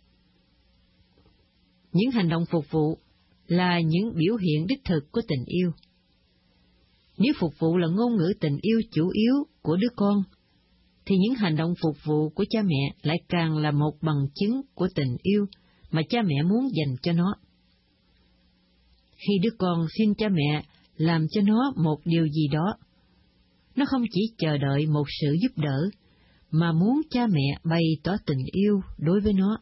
Những hành động phục vụ là những biểu hiện đích thực của tình yêu. Nếu phục vụ là ngôn ngữ tình yêu chủ yếu của đứa con, thì những hành động phục vụ của cha mẹ lại càng là một bằng chứng của tình yêu mà cha mẹ muốn dành cho nó. Khi đứa con xin cha mẹ làm cho nó một điều gì đó, nó không chỉ chờ đợi một sự giúp đỡ, mà muốn cha mẹ bày tỏ tình yêu đối với nó.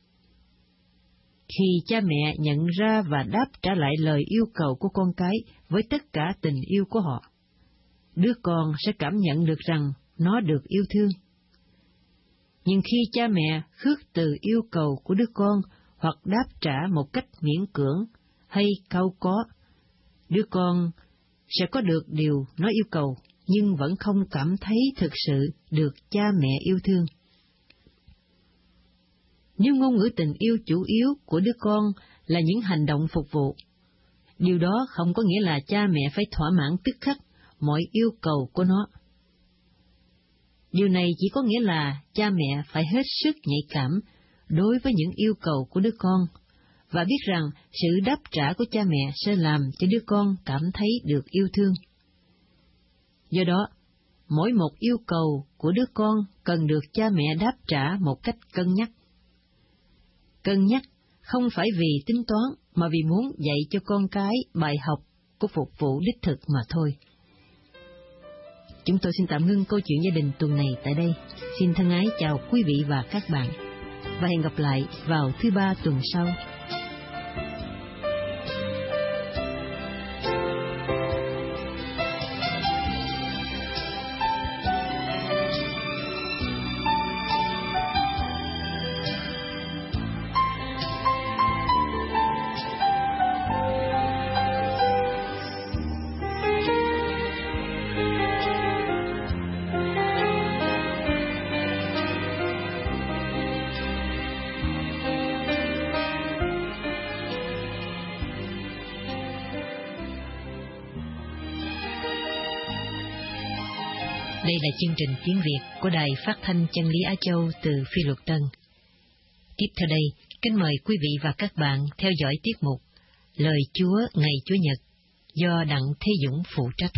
Khi cha mẹ nhận ra và đáp trả lại lời yêu cầu của con cái với tất cả tình yêu của họ, đứa con sẽ cảm nhận được rằng nó được yêu thương. Nhưng khi cha mẹ khước từ yêu cầu của đứa con hoặc đáp trả một cách miễn cưỡng hay cau có, đứa con sẽ có được điều nó yêu cầu nhưng vẫn không cảm thấy thực sự được cha mẹ yêu thương. Nếu ngôn ngữ tình yêu chủ yếu của đứa con là những hành động phục vụ, điều đó không có nghĩa là cha mẹ phải thỏa mãn tức khắc mọi yêu cầu của nó. Điều này chỉ có nghĩa là cha mẹ phải hết sức nhạy cảm đối với những yêu cầu của đứa con, và biết rằng sự đáp trả của cha mẹ sẽ làm cho đứa con cảm thấy được yêu thương. Do đó, mỗi một yêu cầu của đứa con cần được cha mẹ đáp trả một cách cân nhắc. Cân nhắc không phải vì tính toán, mà vì muốn dạy cho con cái bài học của phục vụ đích thực mà thôi. Chúng tôi xin tạm ngưng câu chuyện gia đình tuần này tại đây. Xin thân ái chào quý vị và các bạn, và hẹn gặp lại vào thứ ba tuần sau. Đây là chương trình tiếng Việt của Đài Phát thanh Chân lý Á Châu từ Phi Luật Tân. Tiếp theo đây, kính mời quý vị và các bạn theo dõi tiết mục Lời Chúa ngày Chủ nhật do Đặng Thế Dũng phụ trách.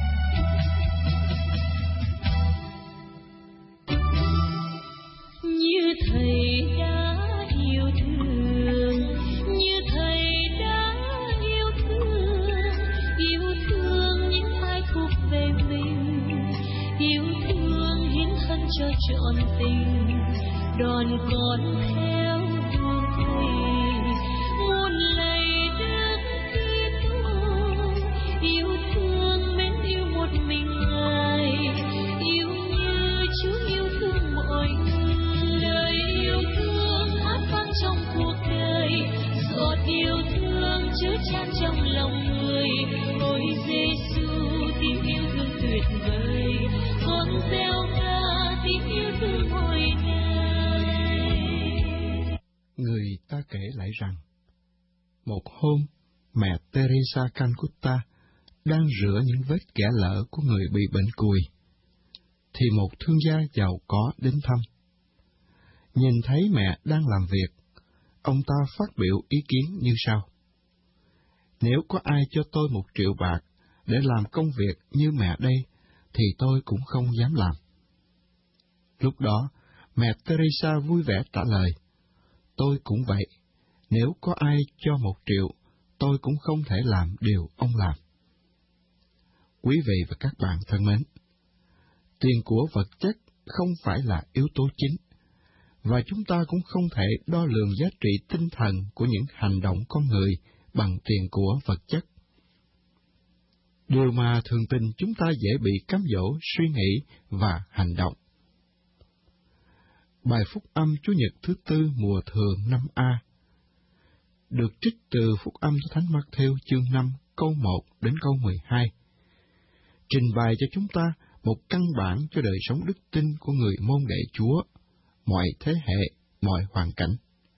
Như Người ta kể lại rằng, một hôm, mẹ Teresa Calcutta đang rửa những vết ghẻ lở của người bị bệnh cùi, thì một thương gia giàu có đến thăm. Nhìn thấy mẹ đang làm việc, ông ta phát biểu ý kiến như sau: Nếu có ai cho tôi một triệu bạc để làm công việc như mẹ đây, thì tôi cũng không dám làm. Lúc đó, mẹ Teresa vui vẻ trả lời: Tôi cũng vậy, nếu có ai cho một triệu, tôi cũng không thể làm điều ông làm. Quý vị và các bạn thân mến, tiền của vật chất không phải là yếu tố chính, và chúng ta cũng không thể đo lường giá trị tinh thần của những hành động con người bằng tiền của vật chất. Điều mà thường tình chúng ta dễ bị cám dỗ suy nghĩ và hành động. Bài Phúc âm Chủ nhật thứ tư mùa thường năm A được trích từ Phúc âm cho Thánh Mác-thêu chương năm câu một đến câu mười hai, trình bày cho chúng ta một căn bản cho đời sống đức tin của người môn đệ Chúa, mọi thế hệ, mọi hoàn cảnh.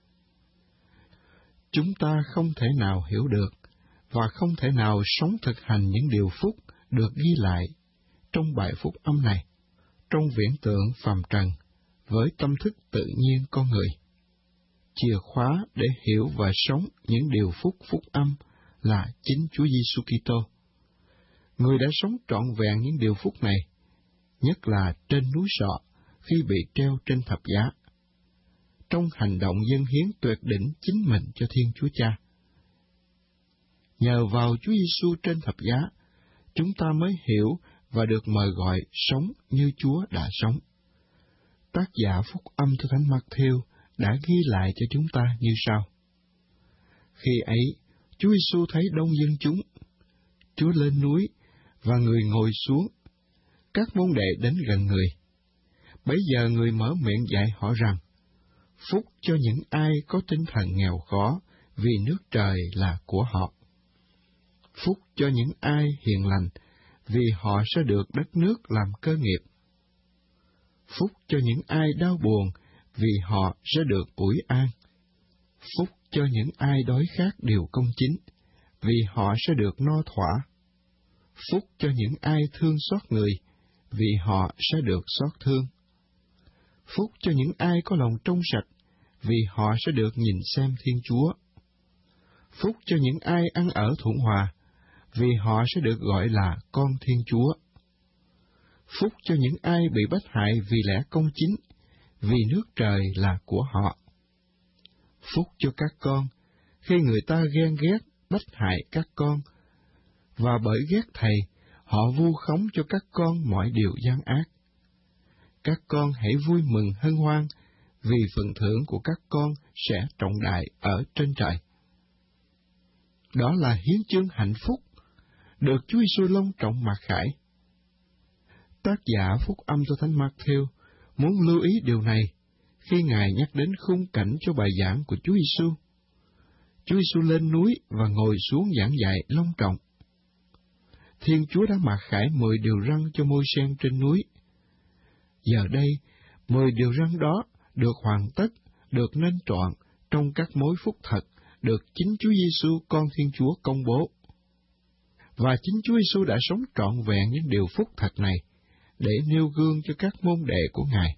Chúng ta không thể nào hiểu được và không thể nào sống thực hành những điều phúc được ghi lại trong bài Phúc âm này, trong viễn tượng phàm trần, với tâm thức tự nhiên con người. Chìa khóa để hiểu và sống những điều phúc phúc âm là chính Chúa Giêsu Kitô. Người đã sống trọn vẹn những điều phúc này, nhất là trên núi Sọ khi bị treo trên thập giá, trong hành động dâng hiến tuyệt đỉnh chính mình cho Thiên Chúa Cha. Nhờ vào Chúa Giêsu trên thập giá, chúng ta mới hiểu và được mời gọi sống như Chúa đã sống. Tác giả Phúc âm theo Thánh Mác-thêu đã ghi lại cho chúng ta như sau: Khi ấy, Chúa Giêsu thấy đông dân chúng, Chúa lên núi và người ngồi xuống. Các môn đệ đến gần người. Bấy giờ người mở miệng dạy họ rằng: Phúc cho những ai có tinh thần nghèo khó, vì nước trời là của họ. Phúc cho những ai hiền lành, vì họ sẽ được đất nước làm cơ nghiệp. Phúc cho những ai đau buồn, vì họ sẽ được ủi an. Phúc cho những ai đói khát điều công chính, vì họ sẽ được no thỏa. Phúc cho những ai thương xót người, vì họ sẽ được xót thương. Phúc cho những ai có lòng trong sạch, vì họ sẽ được nhìn xem Thiên Chúa. Phúc cho những ai ăn ở thuận hòa, vì họ sẽ được gọi là con Thiên Chúa. Phúc cho những ai bị bách hại vì lẽ công chính, vì nước trời là của họ. Phúc cho các con, khi người ta ghen ghét, bách hại các con, và bởi ghét thầy, họ vu khống cho các con mọi điều gian ác. Các con hãy vui mừng hân hoan, vì phần thưởng của các con sẽ trọng đại ở trên trời. Đó là hiến chương hạnh phúc, được Chúa Giêsu long trọng mặc khải. Tác giả Phúc âm cho Thánh Mác-thêu muốn lưu ý điều này khi Ngài nhắc đến khung cảnh cho bài giảng của Chúa Giêsu. Chúa Giêsu lên núi và ngồi xuống giảng dạy long trọng. Thiên Chúa đã mặc khải mười điều răn cho Môi-se trên núi. Giờ đây, mười điều răn đó được hoàn tất, được nên trọn trong các mối phúc thật được chính Chúa Giêsu con Thiên Chúa công bố. Và chính Chúa Giêsu đã sống trọn vẹn những điều phúc thật này để nêu gương cho các môn đệ của Ngài.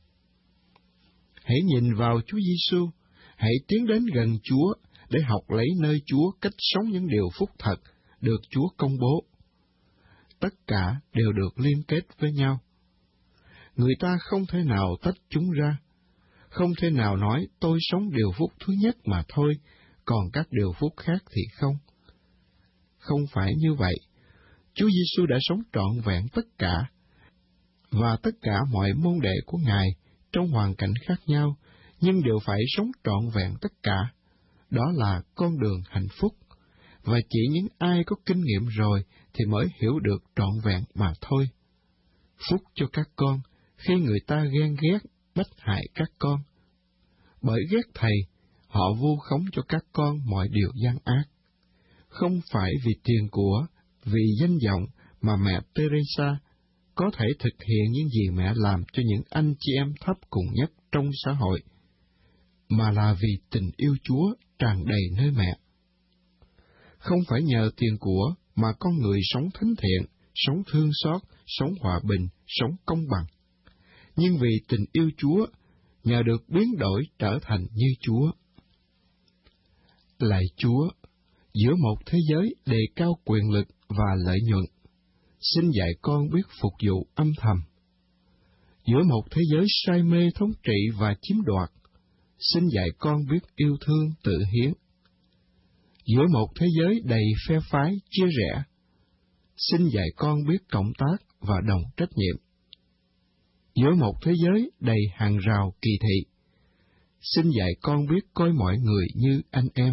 Hãy nhìn vào Chúa Giêsu, hãy tiến đến gần Chúa để học lấy nơi Chúa cách sống những điều phúc thật được Chúa công bố. Tất cả đều được liên kết với nhau. Người ta không thể nào tách chúng ra, không thể nào nói tôi sống điều phúc thứ nhất mà thôi, còn các điều phúc khác thì không. Không phải như vậy, Chúa Giêsu đã sống trọn vẹn tất cả, và tất cả mọi môn đệ của Ngài trong hoàn cảnh khác nhau, nhưng đều phải sống trọn vẹn tất cả. Đó là con đường hạnh phúc, và chỉ những ai có kinh nghiệm rồi thì mới hiểu được trọn vẹn mà thôi. Phúc cho các con khi người ta ghen ghét, bách hại các con. Bởi ghét thầy, họ vu khống cho các con mọi điều gian ác. Không phải vì tiền của, vì danh vọng mà mẹ Teresa có thể thực hiện những gì mẹ làm cho những anh chị em thấp cùng nhất trong xã hội. mà là vì tình yêu Chúa tràn đầy nơi mẹ. Không phải nhờ tiền của mà con người sống thánh thiện, sống thương xót, sống hòa bình, sống công bằng, nhưng vì tình yêu Chúa, nhờ được biến đổi trở thành như Chúa. Lạy Chúa, giữa một thế giới đề cao quyền lực và lợi nhuận, xin dạy con biết phục vụ âm thầm. Giữa một thế giới say mê thống trị và chiếm đoạt, xin dạy con biết yêu thương tự hiến. Giữa một thế giới đầy phe phái chia rẽ, xin dạy con biết cộng tác và đồng trách nhiệm. Giữa một thế giới đầy hàng rào kỳ thị, xin dạy con biết coi mọi người như anh em.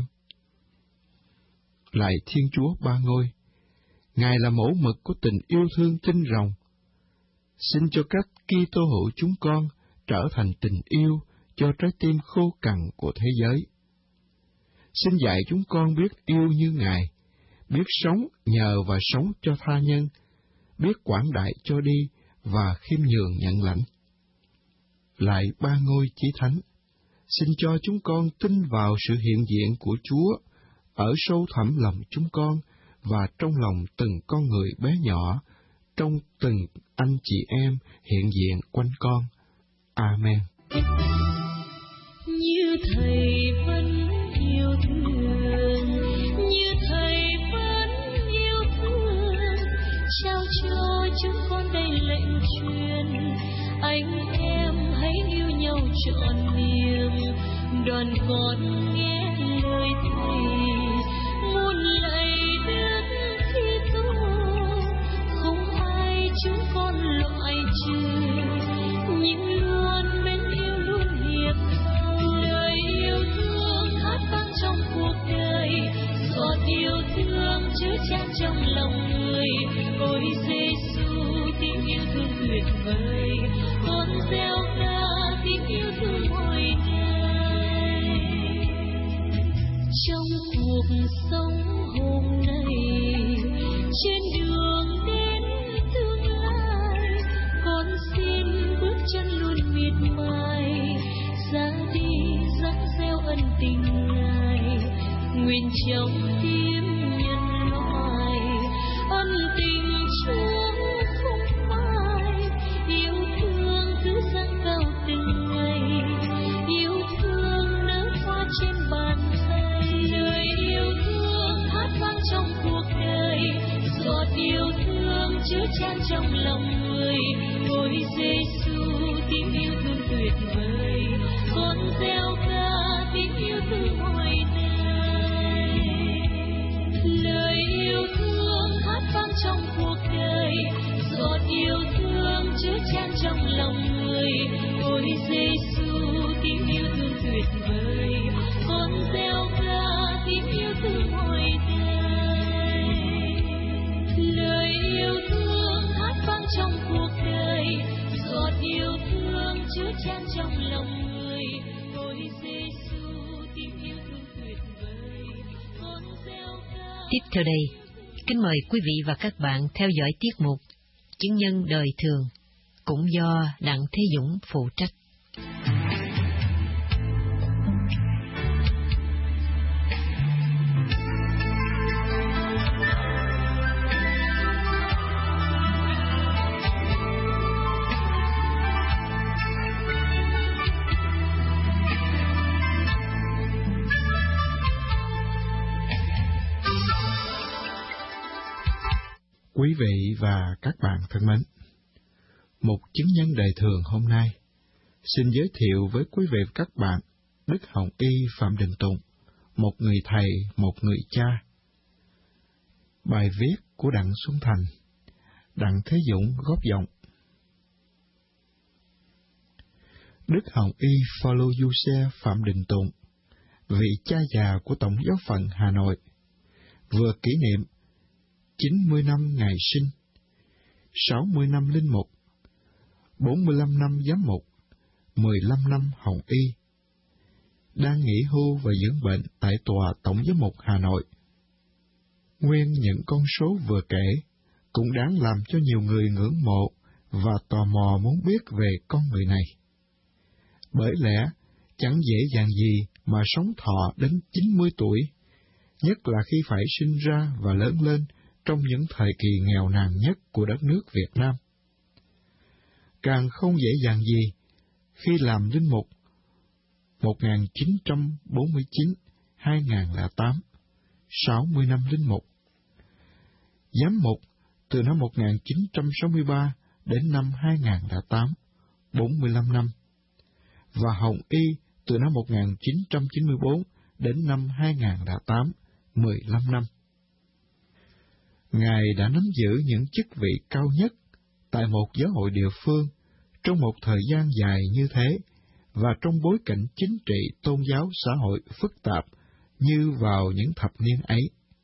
Lạy Thiên Chúa Ba Ngôi, Ngài là mẫu mực của tình yêu thương tinh rồng. Xin cho các Kitô hữu chúng con trở thành tình yêu cho trái tim khô cằn của thế giới. Xin dạy chúng con biết yêu như Ngài, biết sống nhờ và sống cho tha nhân, biết quảng đại cho đi và khiêm nhường nhận lãnh. Lạy Ba Ngôi Chí Thánh, xin cho chúng con tin vào sự hiện diện của Chúa ở sâu thẳm lòng chúng con và trong lòng từng con người bé nhỏ, trong từng anh chị em hiện diện quanh con. Amen. Như Thầy vẫn yêu thương, như Thầy vẫn yêu thương, trao cho chúng con đây lệnh truyền, anh em hãy yêu nhau trọn niềm, đoàn con nghe lời Thầy, muôn lạy Đức Kitô, không ai chúng con loại trừ, nhưng luôn mến yêu luôn hiệp thông, lời yêu thương hát vang trong cuộc đời, giọt yêu thương chứa chan trong lòng người. Ôi Giêsu, tiếng yêu thương tuyệt vời, con gieo ca tiếng yêu thương mỗi ngày. Trong cuộc sống hôm nay, trên đường đến tương lai, con xin bước chân luôn miệt mài, ra đi dắt gieo ân tình Ngài, nguyện trong tim nhân loại ân tình Chúa không phai, yêu thương cứ dâng cao từng ngày, yêu thương nở hoa trên bàn tay, lời yêu thương hát vang trong cuộc đời, giọt yêu thương chứa chan trong lòng người. Ôi Giêsu, tiếng yêu thương tuyệt vời, con gieo ca tiếng yêu thương mỗi ngày. Lời yêu thương hát vang trong cuộc đời, giọt yêu thương chứa chan trong lòng người. Ôi Giêsu, tiếng yêu thương tuyệt vời, con gieo ca tiếng yêu thương mỗi ngày. Lời yêu thương hát vang trong cuộc đời, giọt yêu thương chứa chan trong lòng người. Ôi Giêsu, tiếng yêu thương tuyệt vời, con gieo ca. Tiếp theo đây, kính mời quý vị và các bạn theo dõi tiết mục Chứng nhân đời thường, cũng do Đặng Thế Dũng phụ trách. Quý vị và các bạn thân mến, một chứng nhân đời thường hôm nay xin giới thiệu với quý vị và các bạn Đức Hồng Y Phạm Đình Tùng, một người thầy, một người cha. Bài viết của Đặng Xuân Thành, Đặng Thế Dũng góp giọng. Đức Hồng Y Phaolô Giuse Phạm Đình Tùng, vị cha già của Tổng giáo phận Hà Nội, vừa kỷ niệm chín mươi năm ngày sinh, sáu mươi năm linh mục, bốn mươi lăm năm giám mục, mười lăm năm hồng y, đang nghỉ hưu và dưỡng bệnh tại tòa Tổng giám mục Hà Nội. Nguyên những con số vừa kể cũng đáng làm cho nhiều người ngưỡng mộ và tò mò muốn biết về con người này. Bởi lẽ, chẳng dễ dàng gì mà sống thọ đến chín mươi tuổi, nhất là khi phải sinh ra và lớn lên trong những thời kỳ nghèo nàn nhất của đất nước Việt Nam. Càng không dễ dàng gì khi làm linh mục một nghìn chín trăm bốn mươi chín đến hai nghìn không trăm lẻ tám, sáu mươi năm linh mục. Giám mục từ năm một nghìn chín trăm sáu mươi ba đến năm hai nghìn không trăm lẻ tám, bốn mươi lăm năm. Và hồng y từ năm một nghìn chín trăm chín mươi bốn đến năm hai nghìn không trăm lẻ tám, mười lăm năm. Ngài đã nắm giữ những chức vị cao nhất tại một giáo hội địa phương trong một thời gian dài như thế, và trong bối cảnh chính trị tôn giáo xã hội phức tạp như vào những thập niên ấy.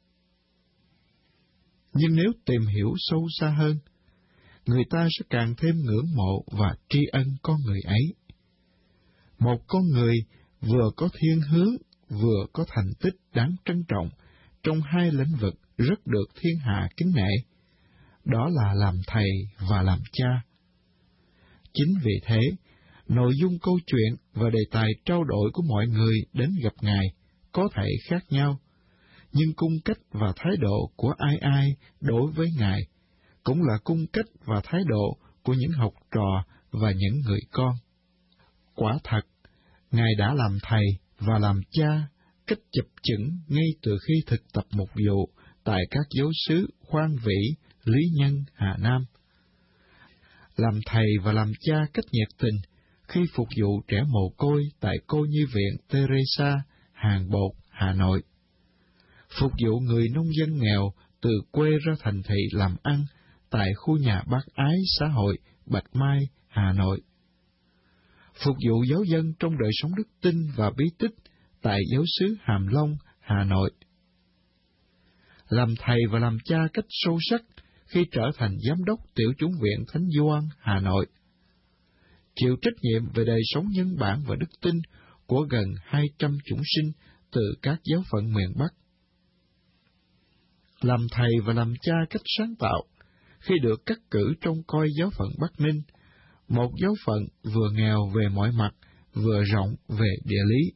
Nhưng nếu tìm hiểu sâu xa hơn, người ta sẽ càng thêm ngưỡng mộ và tri ân con người ấy. Một con người vừa có thiên hướng, vừa có thành tích đáng trân trọng trong hai lĩnh vực rất được thiên hạ kính nể, đó là làm thầy và làm cha. Chính vì thế, nội dung câu chuyện và đề tài trao đổi của mọi người đến gặp Ngài có thể khác nhau, nhưng cung cách và thái độ của ai ai đối với Ngài cũng là cung cách và thái độ của những học trò và những người con. Quả thật, Ngài đã làm thầy và làm cha cách chập chững ngay từ khi thực tập mục vụ tại các giáo xứ Khoan Vĩ, Lý Nhân, Hà Nam. Làm thầy và làm cha cách nhiệt tình khi phục vụ trẻ mồ côi tại cô nhi viện Teresa, Hàng Bột, Hà Nội. Phục vụ người nông dân nghèo từ quê ra thành thị làm ăn tại khu nhà bác ái xã hội Bạch Mai, Hà Nội. Phục vụ giáo dân trong đời sống đức tin và bí tích tại giáo xứ Hàm Long, Hà Nội. Làm thầy và làm cha cách sâu sắc khi trở thành giám đốc tiểu chủng viện Thánh Gioan, Hà Nội. Chịu trách nhiệm về đời sống nhân bản và đức tin của gần hai trăm chủng sinh từ các giáo phận miền Bắc. Làm thầy và làm cha cách sáng tạo khi được cắt cử trong coi giáo phận Bắc Ninh, một giáo phận vừa nghèo về mọi mặt, vừa rộng về địa lý.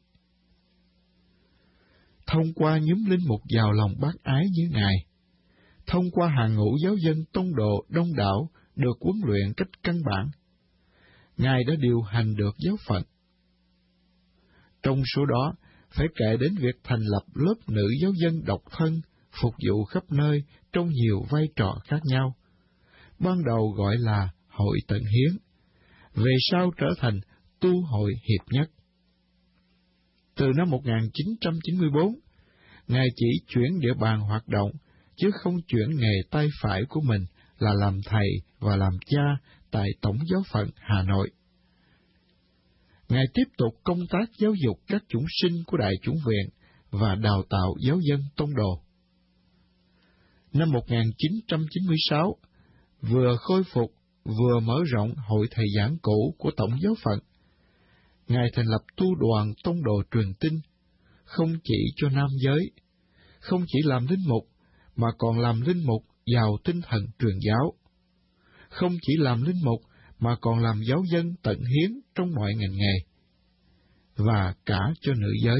Thông qua nhóm linh mục giàu lòng bác ái như Ngài, thông qua hàng ngũ giáo dân tông đồ đông đảo được huấn luyện cách căn bản, Ngài đã điều hành được giáo phận. Trong số đó, phải kể đến việc thành lập lớp nữ giáo dân độc thân, phục vụ khắp nơi trong nhiều vai trò khác nhau. Ban đầu gọi là Hội Tận Hiến, về sau trở thành Tu Hội Hiệp Nhất. Từ năm một nghìn chín trăm chín mươi bốn, Ngài chỉ chuyển địa bàn hoạt động, chứ không chuyển nghề tay phải của mình là làm thầy và làm cha tại Tổng giáo phận Hà Nội. Ngài tiếp tục công tác giáo dục các chủng sinh của Đại chủng viện và đào tạo giáo dân tông đồ. Năm một nghìn chín trăm chín mươi sáu, vừa khôi phục vừa mở rộng hội thầy giảng cũ của Tổng giáo phận, Ngài thành lập tu đoàn tông đồ truyền tin, không chỉ cho nam giới, không chỉ làm linh mục, mà còn làm linh mục giàu tinh thần truyền giáo. Không chỉ làm linh mục, mà còn làm giáo dân tận hiến trong mọi ngành nghề, và cả cho nữ giới.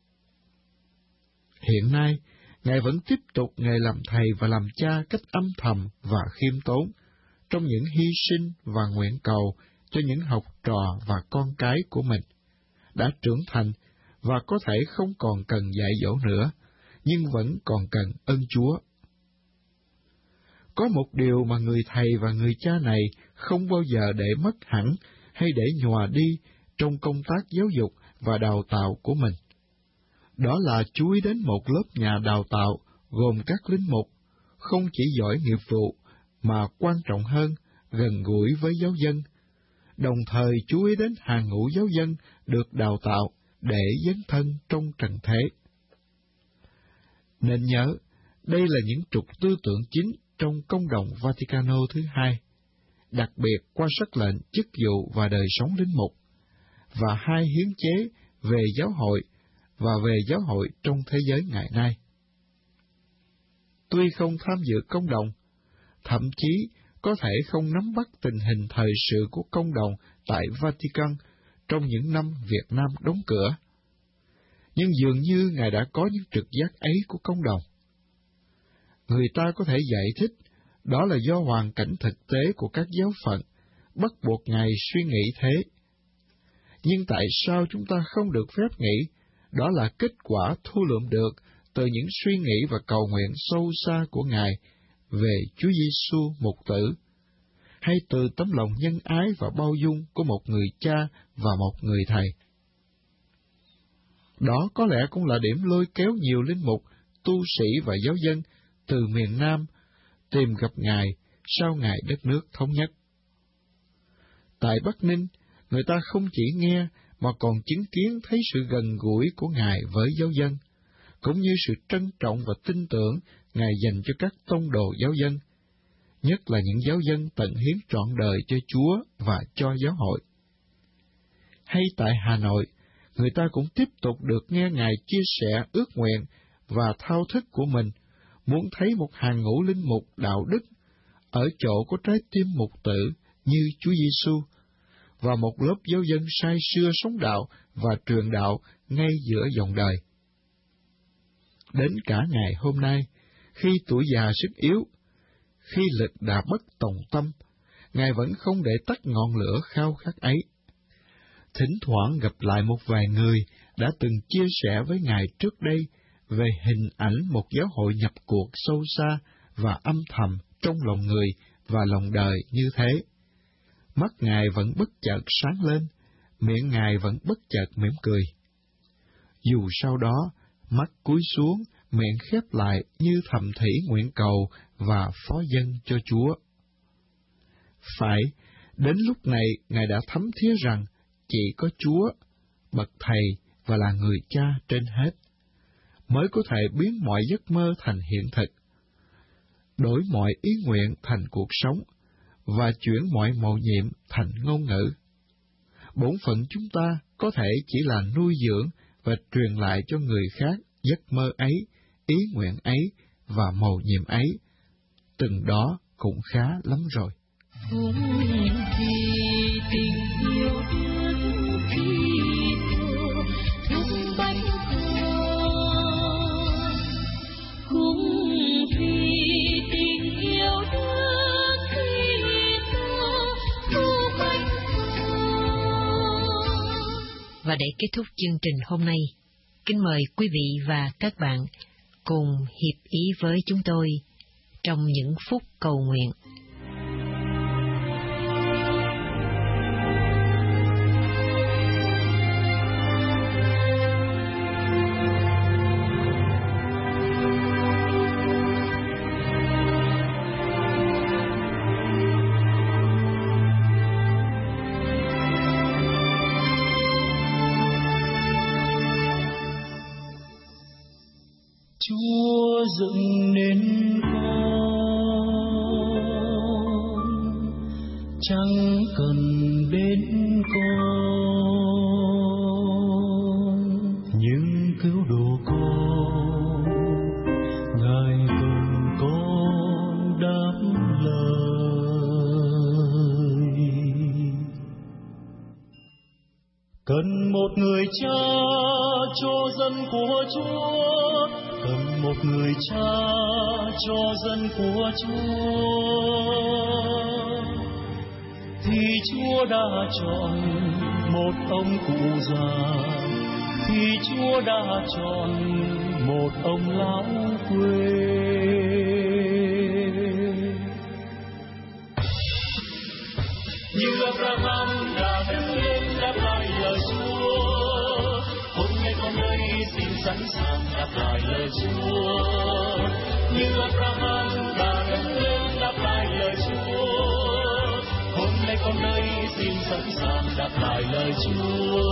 Hiện nay, Ngài vẫn tiếp tục nghề làm thầy và làm cha cách âm thầm và khiêm tốn, trong những hy sinh và nguyện cầu cho những học trò và con cái của mình, đã trưởng thành và có thể không còn cần dạy dỗ nữa, nhưng vẫn còn cần ơn Chúa. Có một điều mà người thầy và người cha này không bao giờ để mất hẳn hay để nhòa đi trong công tác giáo dục và đào tạo của mình. Đó là chú ý đến một lớp nhà đào tạo gồm các linh mục, không chỉ giỏi nghiệp vụ, mà quan trọng hơn, gần gũi với giáo dân, đồng thời chú ý đến hàng ngũ giáo dân được đào tạo để dấn thân trong trần thế. Nên nhớ, đây là những trục tư tưởng chính trong công đồng Vaticano thứ hai, đặc biệt qua sắc lệnh chức vụ và đời sống linh mục, và hai hiến chế về giáo hội và về giáo hội trong thế giới ngày nay. Tuy không tham dự công đồng, thậm chí có thể không nắm bắt tình hình thời sự của công đồng tại Vatican trong những năm Việt Nam đóng cửa. Nhưng dường như Ngài đã có những trực giác ấy của công đồng. Người ta có thể giải thích đó là do hoàn cảnh thực tế của các giáo phận bắt buộc Ngài suy nghĩ thế. Nhưng tại sao chúng ta không được phép nghĩ đó là kết quả thu lượm được từ những suy nghĩ và cầu nguyện sâu xa của Ngài về Chúa Giêsu mục tử, hay từ tấm lòng nhân ái và bao dung của một người cha và một người thầy? Đó có lẽ cũng là điểm lôi kéo nhiều linh mục, tu sĩ và giáo dân từ miền Nam tìm gặp Ngài sau ngày đất nước thống nhất. Tại Bắc Ninh, người ta không chỉ nghe mà còn chứng kiến thấy sự gần gũi của Ngài với giáo dân, cũng như sự trân trọng và tin tưởng Ngài dành cho các tông đồ giáo dân, nhất là những giáo dân tận hiến trọn đời cho Chúa và cho giáo hội. Hay tại Hà Nội, người ta cũng tiếp tục được nghe Ngài chia sẻ ước nguyện và thao thức của mình, muốn thấy một hàng ngũ linh mục đạo đức ở chỗ có trái tim mục tử như Chúa Giêsu, và một lớp giáo dân say sưa sống đạo và truyền đạo ngay giữa dòng đời. Đến cả ngày hôm nay, khi tuổi già sức yếu, khi lực đã bất tòng tâm, Ngài vẫn không để tắt ngọn lửa khao khát ấy. Thỉnh thoảng gặp lại một vài người đã từng chia sẻ với Ngài trước đây về hình ảnh một giáo hội nhập cuộc sâu xa và âm thầm trong lòng người và lòng đời như thế. Mắt Ngài vẫn bất chợt sáng lên, miệng Ngài vẫn bất chợt mỉm cười. Dù sau đó, mắt cúi xuống, miệng khép lại như thầm thỉ nguyện cầu và phó dâng cho Chúa. Phải, đến lúc này Ngài đã thấm thía rằng chỉ có Chúa, bậc Thầy và là người Cha trên hết, mới có thể biến mọi giấc mơ thành hiện thực, đổi mọi ý nguyện thành cuộc sống, và chuyển mọi mầu nhiệm thành ngôn ngữ. Bổn phận chúng ta có thể chỉ là nuôi dưỡng và truyền lại cho người khác giấc mơ ấy, ý nguyện ấy và mầu nhiệm ấy. Từng đó cũng khá lắm rồi. Không vì tình yêu Đức Kitô thương bách con, cũng vì tình yêu Đức Kitô thu bách con. Và để kết thúc chương trình hôm nay, kính mời quý vị và các bạn cùng hiệp ý với chúng tôi trong những phút cầu nguyện. Chúa dựng nên con, chẳng cần đến con, nhưng cứu độ con, Ngài cần con đáp lời. Cần một người cha cho dân của Chúa, cần một người cha cho dân của Chúa, thì Chúa đã chọn một ông cụ già, thì Chúa đã chọn một ông lão quê. Như Abraham đã đứng lên đáp lại lời Chúa, hôm nay con đây xin sẵn sàng đáp lại lời Chúa. Như Abraham đã đứng lên đáp lại lời Chúa, hôm nay con đây xin sẵn sàng đáp lại lời Chúa.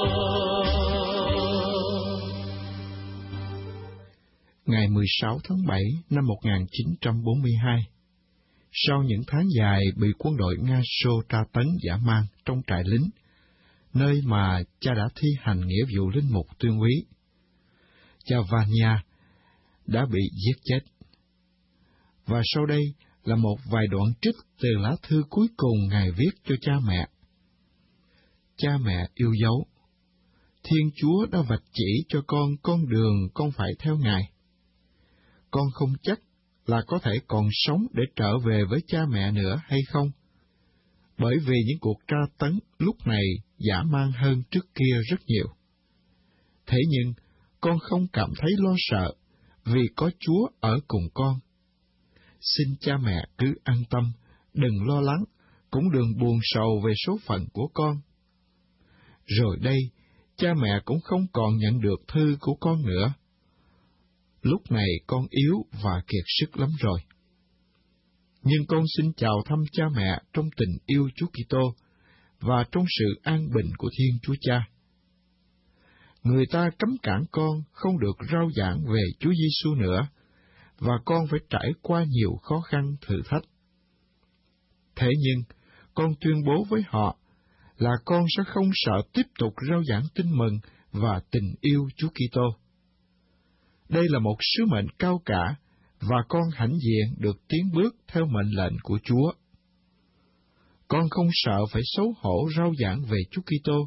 Ngày mười sáu tháng bảy năm một nghìn chín trăm bốn mươi hai, sau những tháng dài bị quân đội Nga Xô tra tấn dã man trong trại lính, nơi mà cha đã thi hành nghĩa vụ linh mục tuyên úy, cha Vanya đã bị giết chết. Và sau đây là một vài đoạn trích từ lá thư cuối cùng Ngài viết cho cha mẹ. cha mẹ yêu dấu, Thiên Chúa đã vạch chỉ cho con con đường con phải theo Ngài. Con không chắc là có thể còn sống để trở về với cha mẹ nữa hay không, bởi vì những cuộc tra tấn lúc này dã man hơn trước kia rất nhiều. Thế nhưng, con không cảm thấy lo sợ, vì có Chúa ở cùng con. Xin cha mẹ cứ an tâm, đừng lo lắng, cũng đừng buồn sầu về số phận của con. Rồi đây, cha mẹ cũng không còn nhận được thư của con nữa. Lúc này con yếu và kiệt sức lắm rồi. Nhưng con xin chào thăm cha mẹ trong tình yêu Chúa Kitô và trong sự an bình của Thiên Chúa Cha. Người ta cấm cản con không được rao giảng về Chúa Giêsu nữa, và con phải trải qua nhiều khó khăn thử thách. Thế nhưng, con tuyên bố với họ là con sẽ không sợ tiếp tục rao giảng tin mừng và tình yêu Chúa Kitô. Đây là một sứ mệnh cao cả, và con hãnh diện được tiến bước theo mệnh lệnh của Chúa. Con không sợ phải xấu hổ rao giảng về Chúa Kitô.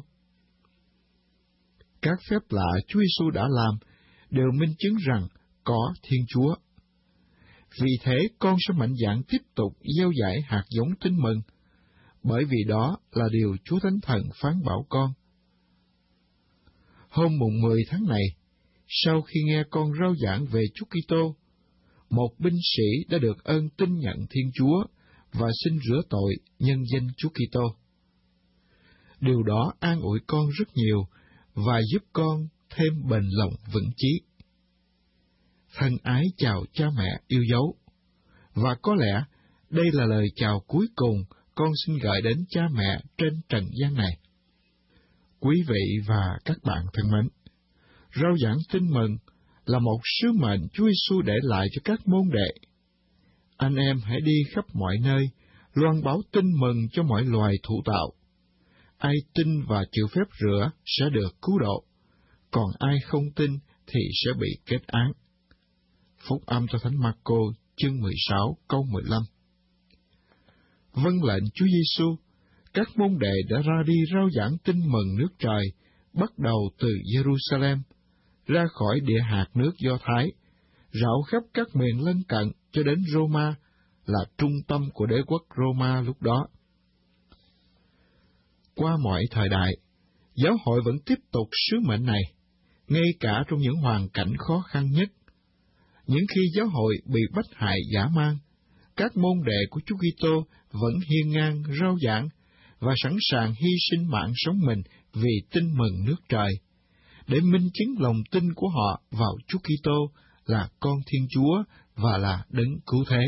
Các phép lạ Chúa Giêsu đã làm đều minh chứng rằng có Thiên Chúa. Vì thế con sẽ mạnh dạn tiếp tục gieo dãi hạt giống tin mừng, bởi vì đó là điều Chúa Thánh Thần phán bảo con. Hôm mùng mười tháng này, sau khi nghe con rao giảng về Chúa Kitô, một binh sĩ đã được ơn tin nhận Thiên Chúa và xin rửa tội nhân danh Chúa Kitô. Điều đó an ủi con rất nhiều và giúp con thêm bền lòng vững chí. Thân ái chào cha mẹ yêu dấu, và có lẽ đây là lời chào cuối cùng con xin gửi đến cha mẹ trên trần gian này. Quý vị và các bạn thân mến, rao giảng tin mừng là một sứ mệnh Chúa Giêsu để lại cho các môn đệ. Anh em hãy đi khắp mọi nơi, loan báo tin mừng cho mọi loài thụ tạo. Ai tin và chịu phép rửa sẽ được cứu độ, còn ai không tin thì sẽ bị kết án. Phúc âm cho Thánh Marco chương mười sáu câu mười lăm. Vâng lệnh Chúa Giêsu, các môn đệ đã ra đi rao giảng tin mừng nước trời, bắt đầu từ Jerusalem, ra khỏi địa hạt nước Do Thái, rảo khắp các miền lân cận cho đến Roma, là trung tâm của đế quốc Roma lúc đó. Qua mọi thời đại, giáo hội vẫn tiếp tục sứ mệnh này, ngay cả trong những hoàn cảnh khó khăn nhất. Những khi giáo hội bị bách hại dã man, các môn đệ của Chúa Kitô vẫn hiên ngang rao giảng và sẵn sàng hy sinh mạng sống mình vì tin mừng nước trời, để minh chứng lòng tin của họ vào Chúa Kitô là con Thiên Chúa và là đấng cứu thế.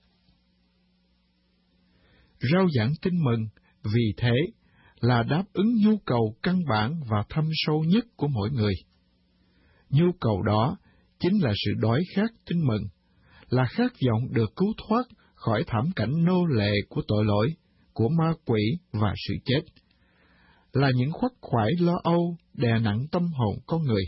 Rao giảng tin mừng vì thế là đáp ứng nhu cầu căn bản và thâm sâu nhất của mỗi người. Nhu cầu đó chính là sự đói khát tin mừng, là khát vọng được cứu thoát khỏi thảm cảnh nô lệ của tội lỗi, của ma quỷ và sự chết, là những khuất khoải lo âu đè nặng tâm hồn con người.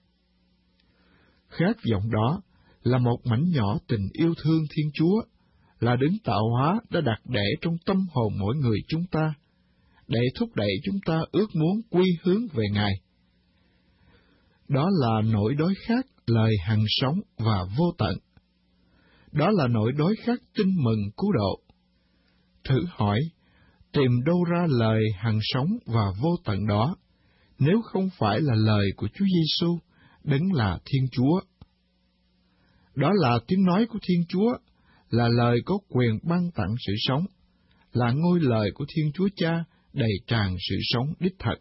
Khát vọng đó là một mảnh nhỏ tình yêu thương Thiên Chúa, là đấng tạo hóa đã đặt để trong tâm hồn mỗi người chúng ta, để thúc đẩy chúng ta ước muốn quy hướng về Ngài. Đó là nỗi đói khát lời hằng sống và vô tận. Đó là nỗi đói khát tin mừng cứu độ. Thử hỏi, tìm đâu ra lời hằng sống và vô tận đó, nếu không phải là lời của Chúa Giêsu, đấng là Thiên Chúa? Đó là tiếng nói của Thiên Chúa, là lời có quyền ban tặng sự sống, là ngôi lời của Thiên Chúa Cha đầy tràn sự sống đích thực.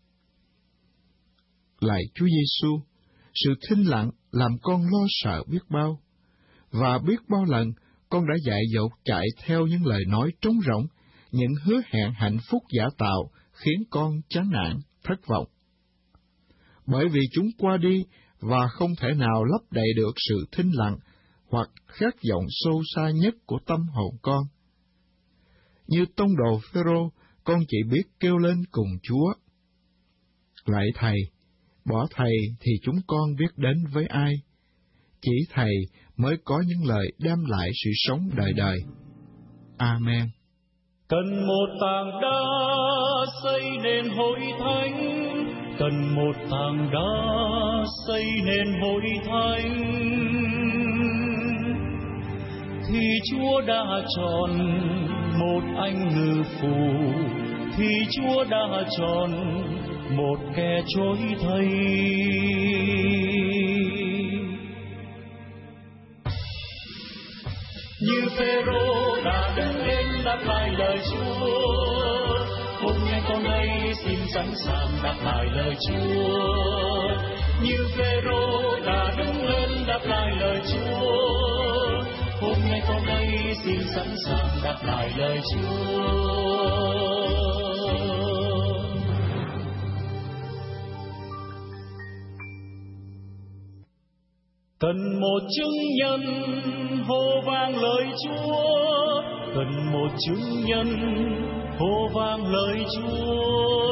Lạy Chúa Giêsu, sự thinh lặng làm con lo sợ biết bao, và biết bao lần con đã dại dột chạy theo những lời nói trống rỗng, những hứa hẹn hạnh phúc giả tạo khiến con chán nản, thất vọng. Bởi vì chúng qua đi và không thể nào lấp đầy được sự thinh lặng hoặc khát vọng sâu xa nhất của tâm hồn con. Như tông đồ Phêrô, con chỉ biết kêu lên cùng Chúa: Lạy Thầy, bỏ Thầy thì chúng con biết đến với ai? Chỉ Thầy mới có những lời đem lại sự sống đời đời. Amen. Cần một tảng đá xây nên hội thánh, cần một tảng đá xây nên hội thánh, thì Chúa đã chọn một anh ngự phụ, thì Chúa đã chọn một kẻ chối thầy. Như Phêrô đã đứng lên đáp lại lời Chúa, hôm nay con đây xin sẵn sàng đáp lại lời Chúa. Như Phêrô đã đứng lên đáp lại lời Chúa, hôm nay con đây xin sẵn sàng đáp lại lời Chúa. Cần một chứng nhân hô vang lời Chúa, cần một chứng nhân hô vang lời Chúa,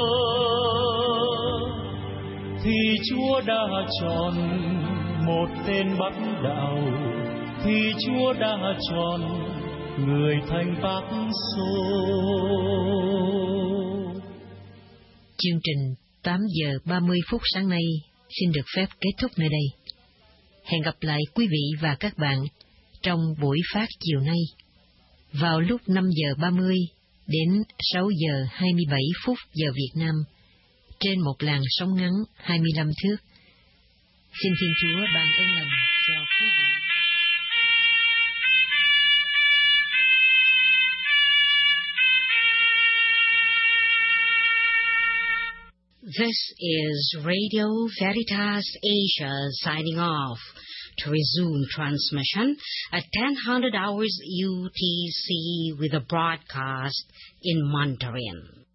thì Chúa đã chọn một tên bắc đạo, thì Chúa đã chọn người thành Bác Xô. Chương trình tám giờ ba mươi phút sáng nay xin được phép kết thúc nơi đây. Hẹn gặp lại quý vị và các bạn trong buổi phát chiều nay vào lúc năm giờ ba mươi đến sáu giờ hai mươi bảy phút giờ Việt Nam trên một làn sóng ngắn hai mươi lăm thước. Xin Thiên Chúa ban ơn lành cho quý vị. This is Radio Veritas Asia signing off. To resume transmission at ten hundred hours U T C with a broadcast in Mandarin.